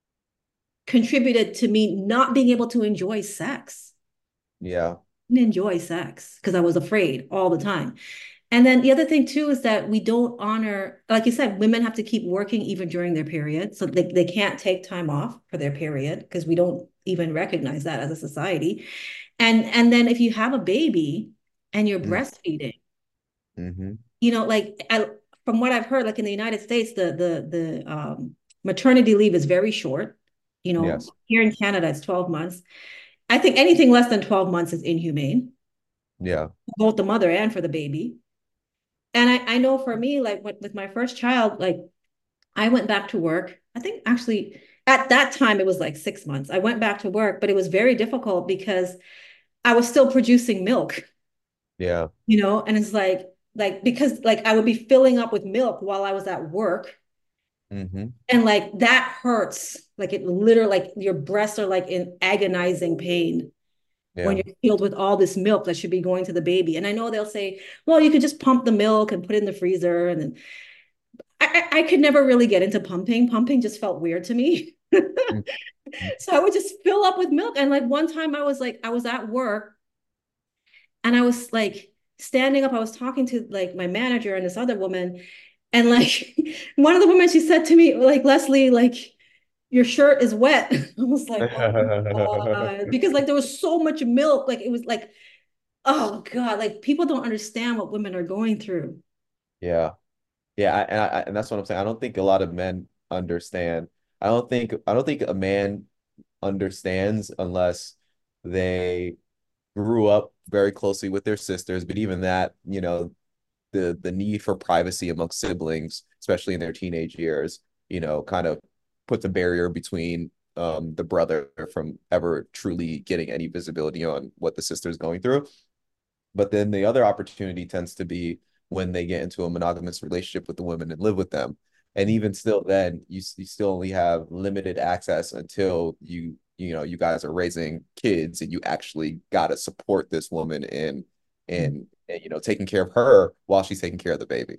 contributed to me not being able to enjoy sex. yeah. Enjoy sex because I was afraid all the time. And then the other thing too is that we don't honor, like you said, women have to keep working even during their period. So they, they can't take time off for their period because we don't even recognize that as a society. And and then if you have a baby and you're Mm. breastfeeding, Hmm. you know, like I, from what I've heard, like in the United States, the the the um, maternity leave is very short. You know, Yes. here in Canada, it's twelve months. I think anything less than twelve months is inhumane, Yeah. both the mother and for the baby. And I, I know for me, like with, with my first child, like I went back to work. I think actually at that time it was like six months. I went back to work, but it was very difficult because I was still producing milk, Yeah. you know, and it's like, like because like I would be filling up with milk while I was at work. Hmm. And like that hurts. Like it literally, like your breasts are like in agonizing pain when Yeah. you're filled with all this milk that should be going to the baby. And I know they'll say, well, you could just pump the milk and put it in the freezer. And then I, I, I could never really get into pumping. Pumping just felt weird to me. Mhm. So I would just fill up with milk. And like one time I was like, I was at work and I was like standing up. I was talking to like my manager and this other woman. And like one of the women, she said to me, like, Leslie, like, your shirt is wet. I was like, oh my God. Because like there was so much milk. Like it was like, oh God, like people don't understand what women are going through. Yeah. Yeah, I, and I, and that's what I'm saying. I don't think a lot of men understand. I don't think I don't think a man understands unless they grew up very closely with their sisters. But even that, you know, the the need for privacy amongst siblings, especially in their teenage years, you know, kind of puts a barrier between um the brother from ever truly getting any visibility on what the sister is going through. But then the other opportunity tends to be when they get into a monogamous relationship with the women and live with them. And even still, then you, you still only have limited access until you you know you guys are raising kids and you actually got to support this woman in in in, you know taking care of her while she's taking care of the baby.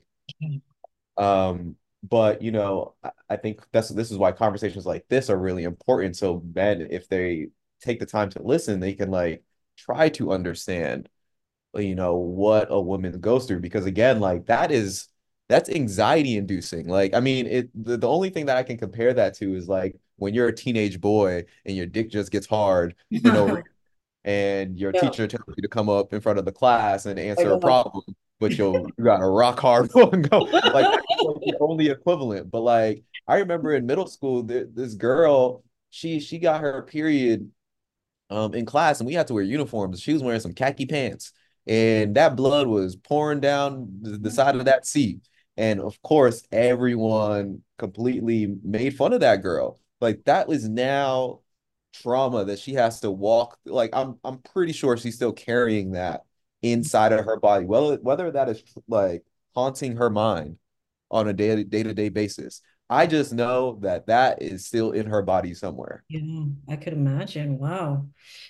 Um, but you know, I, I think that's this is why conversations like this are really important. So men, if they take the time to listen, they can like try to understand you know what a woman goes through because again like that is that's anxiety inducing like I mean it the, the only thing that I can compare that to is like when you're a teenage boy and your dick just gets hard for no reason and your Yeah, teacher tells you to come up in front of the class and I answer a know. problem but you'll you got a rock hard one go like that's like the only equivalent but like I remember in middle school th- this girl she she got her period um in class and we had to wear uniforms. She was wearing some khaki pants and that blood was pouring down the, the side of that seat. And of course, everyone completely made fun of that girl. Like that was now trauma that she has to walk. Like I'm I'm pretty sure she's still carrying that inside of her body. Whether whether that is like haunting her mind on a day day to day basis. I just know that that is still in her body somewhere. Yeah, I could imagine. Wow.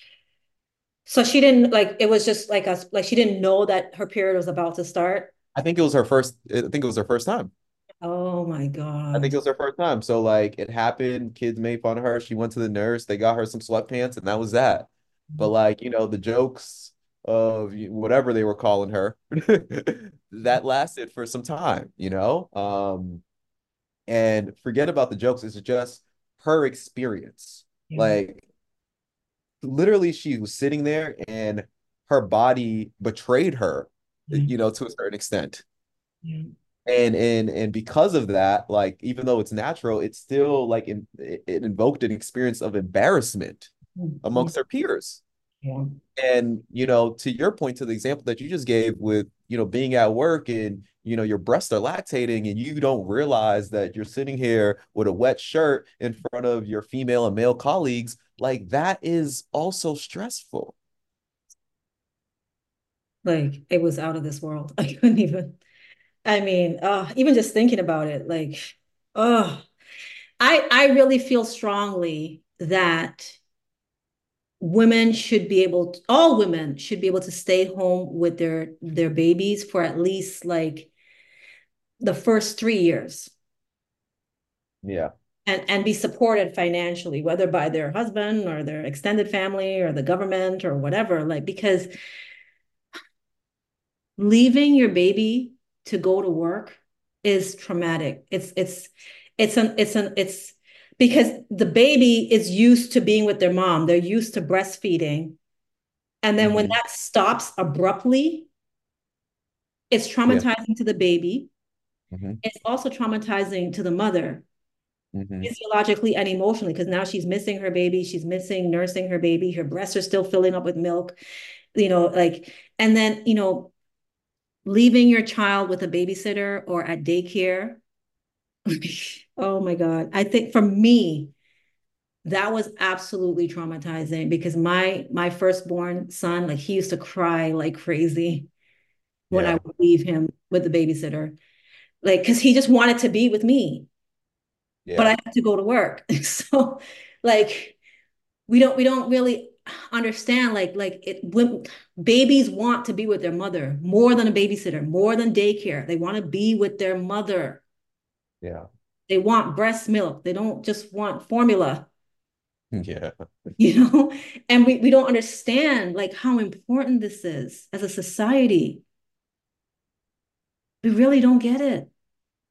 So she didn't like it was just like us like she didn't know that her period was about to start. I think it was her first. I think it was her first time. Oh my I think God. it was her first time. So like it happened. Kids made fun of her. She went to the nurse. They got her some sweatpants, and that was that. But like you know, the jokes of whatever they were calling her, that lasted for some time. You know, um, and forget about the jokes. It's just her experience. Yeah. Like literally, she was sitting there, and her body betrayed her. Yeah. You know, to a certain extent. Yeah. and and and because of that like even though it's natural it's still like in, it, it invoked an experience of embarrassment Mhm. amongst her peers Yeah. and you know to your point to the example that you just gave with you know being at work and you know your breasts are lactating and you don't realize that you're sitting here with a wet shirt in front of your female and male colleagues like that is also stressful. Like it was out of this world. I couldn't even, I mean, uh, even just thinking about it, like, oh, I I really feel strongly that women should be able to, all women should be able to stay home with their their babies for at least like the first three years Yeah. and and be supported financially, whether by their husband or their extended family or the government or whatever. Like because leaving your baby to go to work is traumatic. It's it's it's an it's an it's because the baby is used to being with their mom. They're used to breastfeeding. And then when Hmm. that stops abruptly, it's Yeah. traumatizing to the baby. Hmm. It's also traumatizing to the mother, Hmm. physiologically and emotionally, because now she's missing her baby. She's missing nursing her baby. Her breasts are still filling up with milk, you know, like, and then, you know, leaving your child with a babysitter or at daycare. Oh my God. I think for me, that was absolutely traumatizing because my my firstborn son, like he used to cry like crazy when I Yeah. would leave him with the babysitter. Like, because he just wanted to be with me, but I Yeah. had to go to work. So like we don't we don't really understand like like it when babies want to be with their mother more than a babysitter, more than daycare. They want to be with their mother. Yeah. They want breast milk. They don't just want formula, Yeah. you know? And we, we don't understand like how important this is as a society. We really don't get it.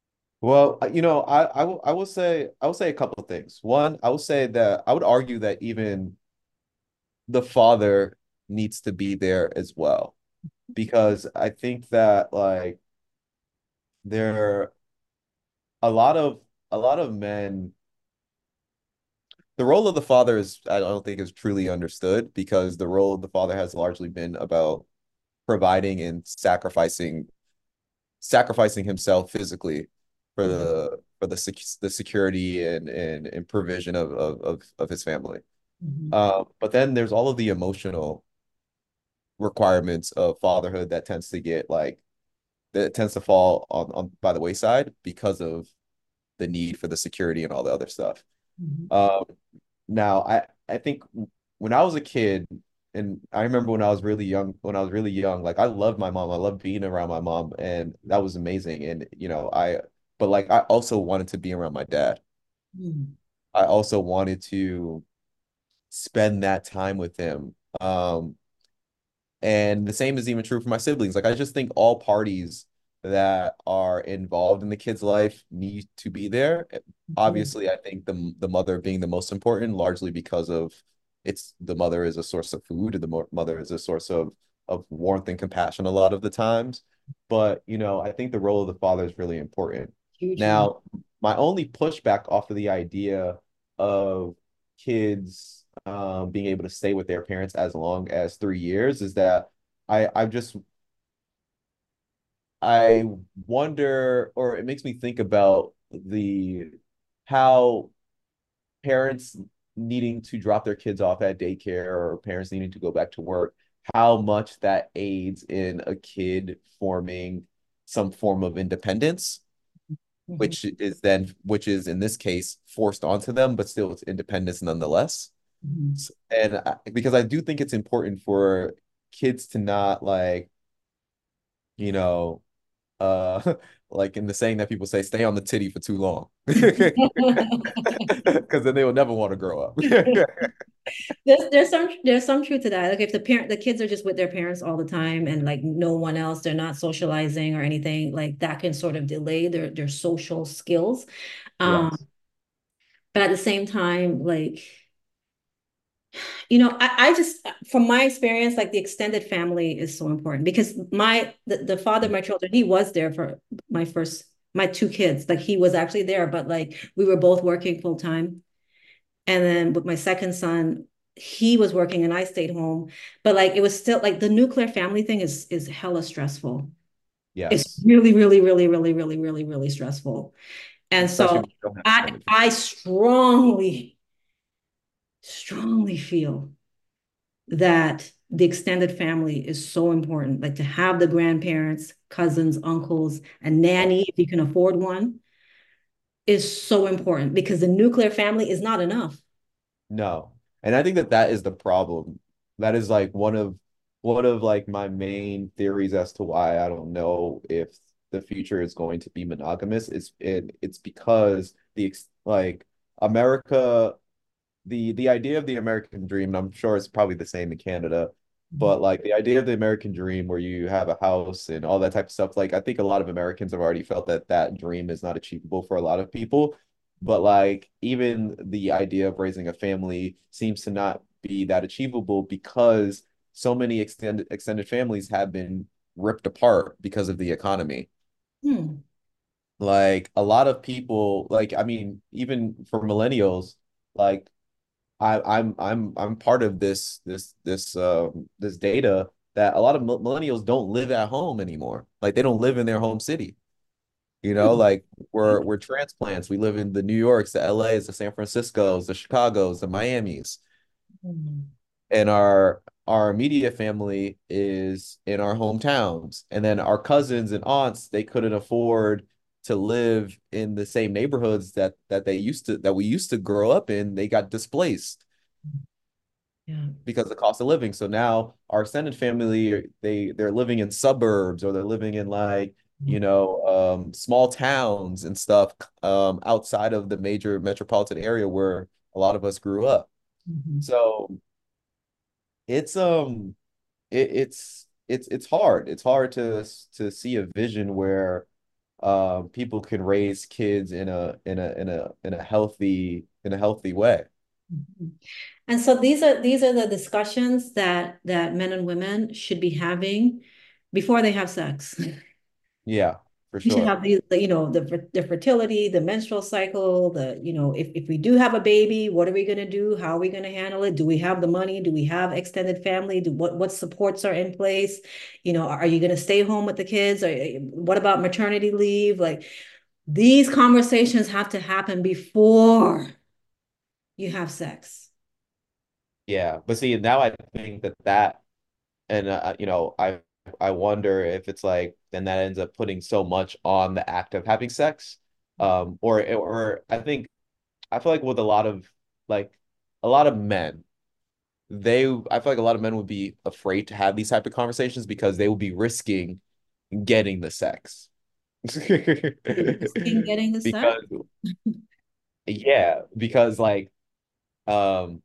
Well, uh, you know, I I will I will say I will say a couple of things. One, I will say that I would argue that even the father needs to be there as well because I think that like there a lot of a lot of men the role of the father is I don't think is truly understood because the role of the father has largely been about providing and sacrificing sacrificing himself physically for the for the sec the security and and, and provision of, of of of his family. Mhm. Um, but then there's all of the emotional requirements of fatherhood that tends to get like that tends to fall on, on by the wayside because of the need for the security and all the other stuff. Mhm. Um, now I I think when I was a kid, and I remember when I was really young, when I was really young, like I loved my mom. I loved being around my mom, and that was amazing. And you know, I but like I also wanted to be around my dad. Mhm. I also wanted to spend that time with him. Um, And the same is even true for my siblings. Like I just think all parties that are involved in the kid's life need to be there. Yeah. Obviously, I think the the mother being the most important, largely because of it's the mother is a source of food and the mo mother is a source of of warmth and compassion a lot of the times. But you know, I think the role of the father is really important. Hugely. Now, my only pushback off of the idea of kids um, being able to stay with their parents as long as three years is that I I just I wonder, or it makes me think about the how parents needing to drop their kids off at daycare or parents needing to go back to work, how much that aids in a kid forming some form of independence, Mhm. which is then which is in this case forced onto them, but still it's independence nonetheless. Mhm. And I, because I do think it's important for kids to not like, you know, uh, like in the saying that people say, stay on the titty for too long, because then they will never want to grow up. There's there's some there's some truth to that. Like if the parent the kids are just with their parents all the time and like no one else, they're not socializing or anything, like that can sort of delay their their social skills. Um, Yes. but at the same time, like you know, I, I just from my experience, like the extended family is so important because my the, the father of my children, he was there for my first my two kids. Like he was actually there, but like we were both working full time. And then with my second son, he was working and I stayed home. But like it was still like the nuclear family thing is is hella stressful. It's Yes. really, really, really, really, really, really, really stressful. And Especially so when you don't have I extended family. I strongly, strongly feel that the extended family is so important. Like to have the grandparents, cousins, uncles, a Yeah. nanny, if you can afford one, is so important because the nuclear family is not enough. No. And I think that that is the problem. That is like one of one of like my main theories as to why I don't know if the future is going to be monogamous. It's it, it's because the ex- like America the the idea of the American dream, and I'm sure it's probably the same in Canada, but like the idea of the American dream where you have a house and all that type of stuff, like I think a lot of Americans have already felt that that dream is not achievable for a lot of people. But like even the idea of raising a family seems to not be that achievable because so many extended extended families have been ripped apart because of the economy. Hmm. Like a lot of people, like I mean, even for millennials, like I, I'm I'm I'm part of this this this um this data that a lot of millennials don't live at home anymore. Like they don't live in their home city. You know, Hmm. like we're we're transplants. We live in the New Yorks, the L As, the San Franciscos, the Chicagos, the Miamis, Hmm. and our our immediate family is in our hometowns. And then our cousins and aunts, they couldn't afford to live in the same neighborhoods that that they used to that we used to grow up in. They got displaced Yeah. because of the cost of living. So now our extended family, they they're living in suburbs or they're living in like, you know, um, small towns and stuff um, outside of the major metropolitan area where a lot of us grew up. Mhm. So it's um it, it's it's it's hard. It's hard to to see a vision where um, people can raise kids in a in a in a in a healthy in a healthy way. Mhm. And so these are these are the discussions that that men and women should be having before they have sex. Yeah, for We should sure. have the, the, you know, the the fertility, the menstrual cycle, the, you know, if, if we do have a baby, what are we going to do? How are we going to handle it? Do we have the money? Do we have extended family? Do what what supports are in place? You know, are you going to stay home with the kids? Or what about maternity leave? Like these conversations have to happen before you have sex. Yeah, but see, now I think that that and uh, you know, I I wonder if it's like then that ends up putting so much on the act of having sex. Um, or or I think I feel like with a lot of like a lot of men, they I feel like a lot of men would be afraid to have these type of conversations because they would be risking getting the sex. Risking getting the sex. Because yeah, because like um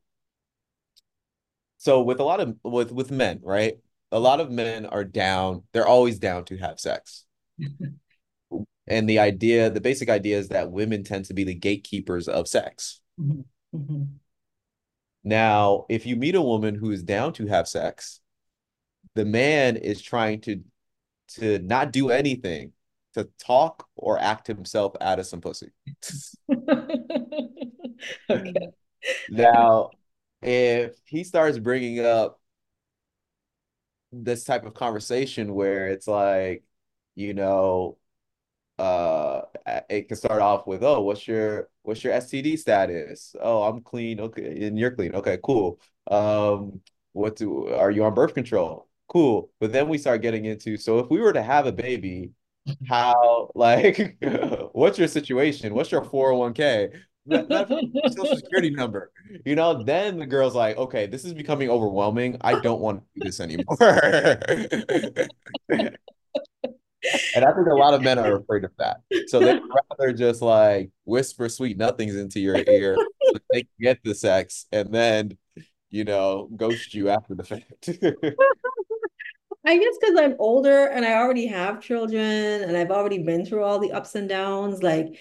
so with a lot of with with men, right? A lot of men are down, they're always down to have sex. And the idea, the basic idea is that women tend to be the gatekeepers of sex. Mhm, mhm. Now, if you meet a woman who is down to have sex, the man is trying to to not do anything, to talk or act himself out of some pussy. Okay. Now, if he starts bringing up this type of conversation where it's like, you know, uh it can start off with, oh, what's your what's your S T D status? Oh, I'm clean. Okay, and you're clean. Okay, cool. Um what do are you on birth control? Cool. But then we start getting into, so if we were to have a baby, how, like, what's your situation? What's your four oh one k? Matter of fact, what's your social security number? You know, then the girl's like, okay, this is becoming overwhelming. I don't want to do this anymore. And I think a lot of men are afraid of that. So they'd rather just like whisper sweet nothings into your ear so that they can get the sex and then, you know, ghost you after the fact. I guess because I'm older and I already have children and I've already been through all the ups and downs. Like,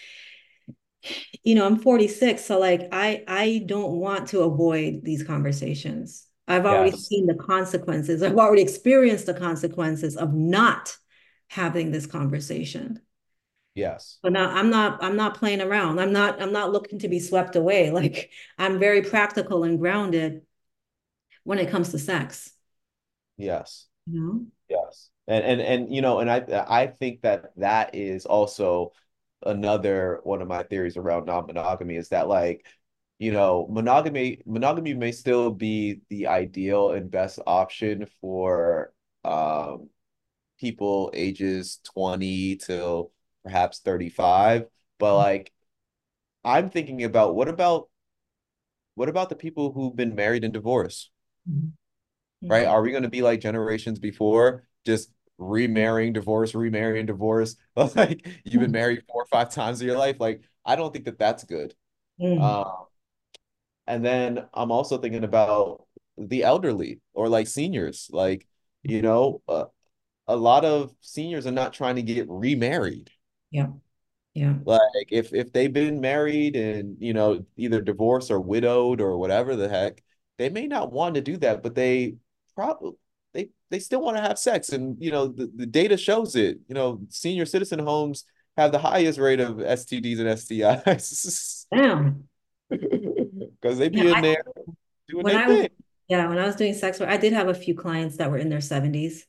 you know, I'm forty-six, so like I I don't want to avoid these conversations. I've already Yes. seen the consequences. I've already experienced the consequences of not having this conversation. Yes. But now I'm not I'm not playing around. I'm not I'm not looking to be swept away. Like I'm very practical and grounded when it comes to sex, Yes. you know? Yes. And and and you know, and I I think that that is also another one of my theories around non-monogamy is that, like, you know, monogamy monogamy may still be the ideal and best option for um people ages twenty till perhaps thirty-five, but like I'm thinking about what about what about the people who've been married and divorced, Mhm. right? Mhm. Are we going to be like generations before, just remarrying, divorce, remarrying, divorce? Like you've been married four or five times in your life. Like I don't think that that's good. Mhm. Um, and then I'm also thinking about the elderly or like seniors. Like, you know, uh, a lot of seniors are not trying to get remarried. Yeah. Yeah. Like if if they've been married and, you know, either divorced or widowed or whatever the heck, they may not want to do that, but they probably they they still want to have sex. And you know, the, the data shows it. You know, senior citizen homes have the highest rate of S T Ds and S T Is Damn. because they Yeah, be in I there doing when their I was thing. yeah, when I was doing sex work, I did have a few clients that were in their seventies.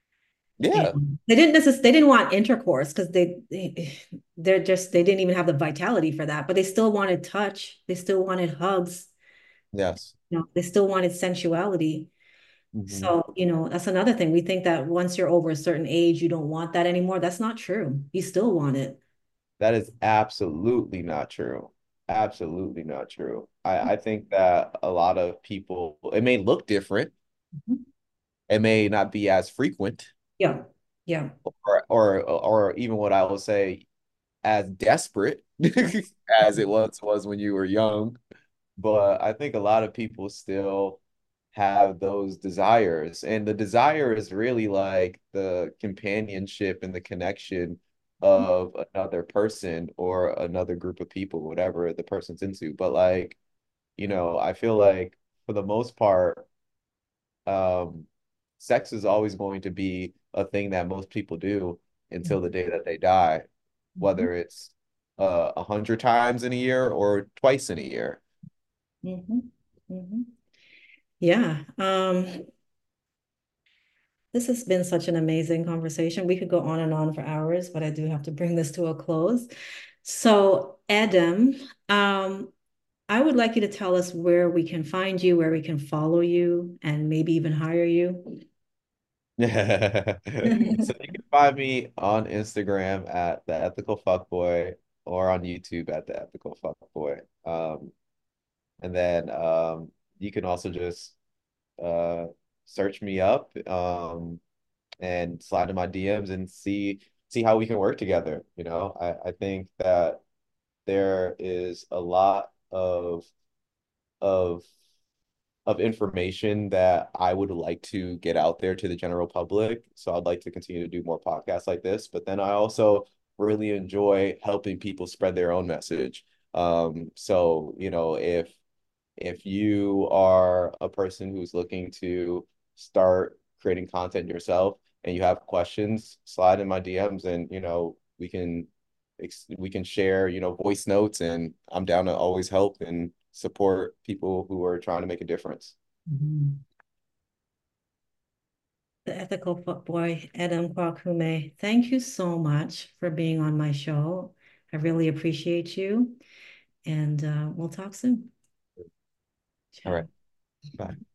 Yeah. And they didn't necessarily they didn't want intercourse because they, they they're just they didn't even have the vitality for that, but they still wanted touch. They still wanted hugs. Yes. You know, they still wanted sensuality. Mhm. So, you know, that's another thing. We think that once you're over a certain age, you don't want that anymore. That's not true. You still want it. That is absolutely not true. Absolutely not true. I, I think that a lot of people, it may look different. Mhm. It may not be as frequent, Yeah. Yeah. or or or even what I would say as desperate as it once was when you were young. But I think a lot of people still have those desires. And the desire is really like the companionship and the connection of another person or another group of people, whatever the person's into. But like, you know, I feel like for the most part, um, sex is always going to be a thing that most people do until the day that they die, Mhm. whether it's uh, a hundred times in a year or twice in a year. Mhm. Mhm. Yeah. Um, this has been such an amazing conversation. We could go on and on for hours, but I do have to bring this to a close. So, Adam, um, I would like you to tell us where we can find you, where we can follow you, and maybe even hire you. So you can find me on Instagram at the Ethical Fuckboy or on YouTube at the Ethical Fuckboy. Um, and then um, you can also just uh, search me up um, and slide in my D Ms and see see how we can work together. You know, I, I think that there is a lot of of of information that I would like to get out there to the general public. So I'd like to continue to do more podcasts like this. But then I also really enjoy helping people spread their own message. Um, so, you know, if if you are a person who's looking to start creating content yourself and you have questions, slide in my D Ms and, you know, we can we can share, you know, voice notes and I'm down to always help and support people who are trying to make a difference. Mhm. The ethical footboy, Adam Kwakume. Thank you so much for being on my show. I really appreciate you, and uh, we'll talk soon. All right. Ciao. Bye.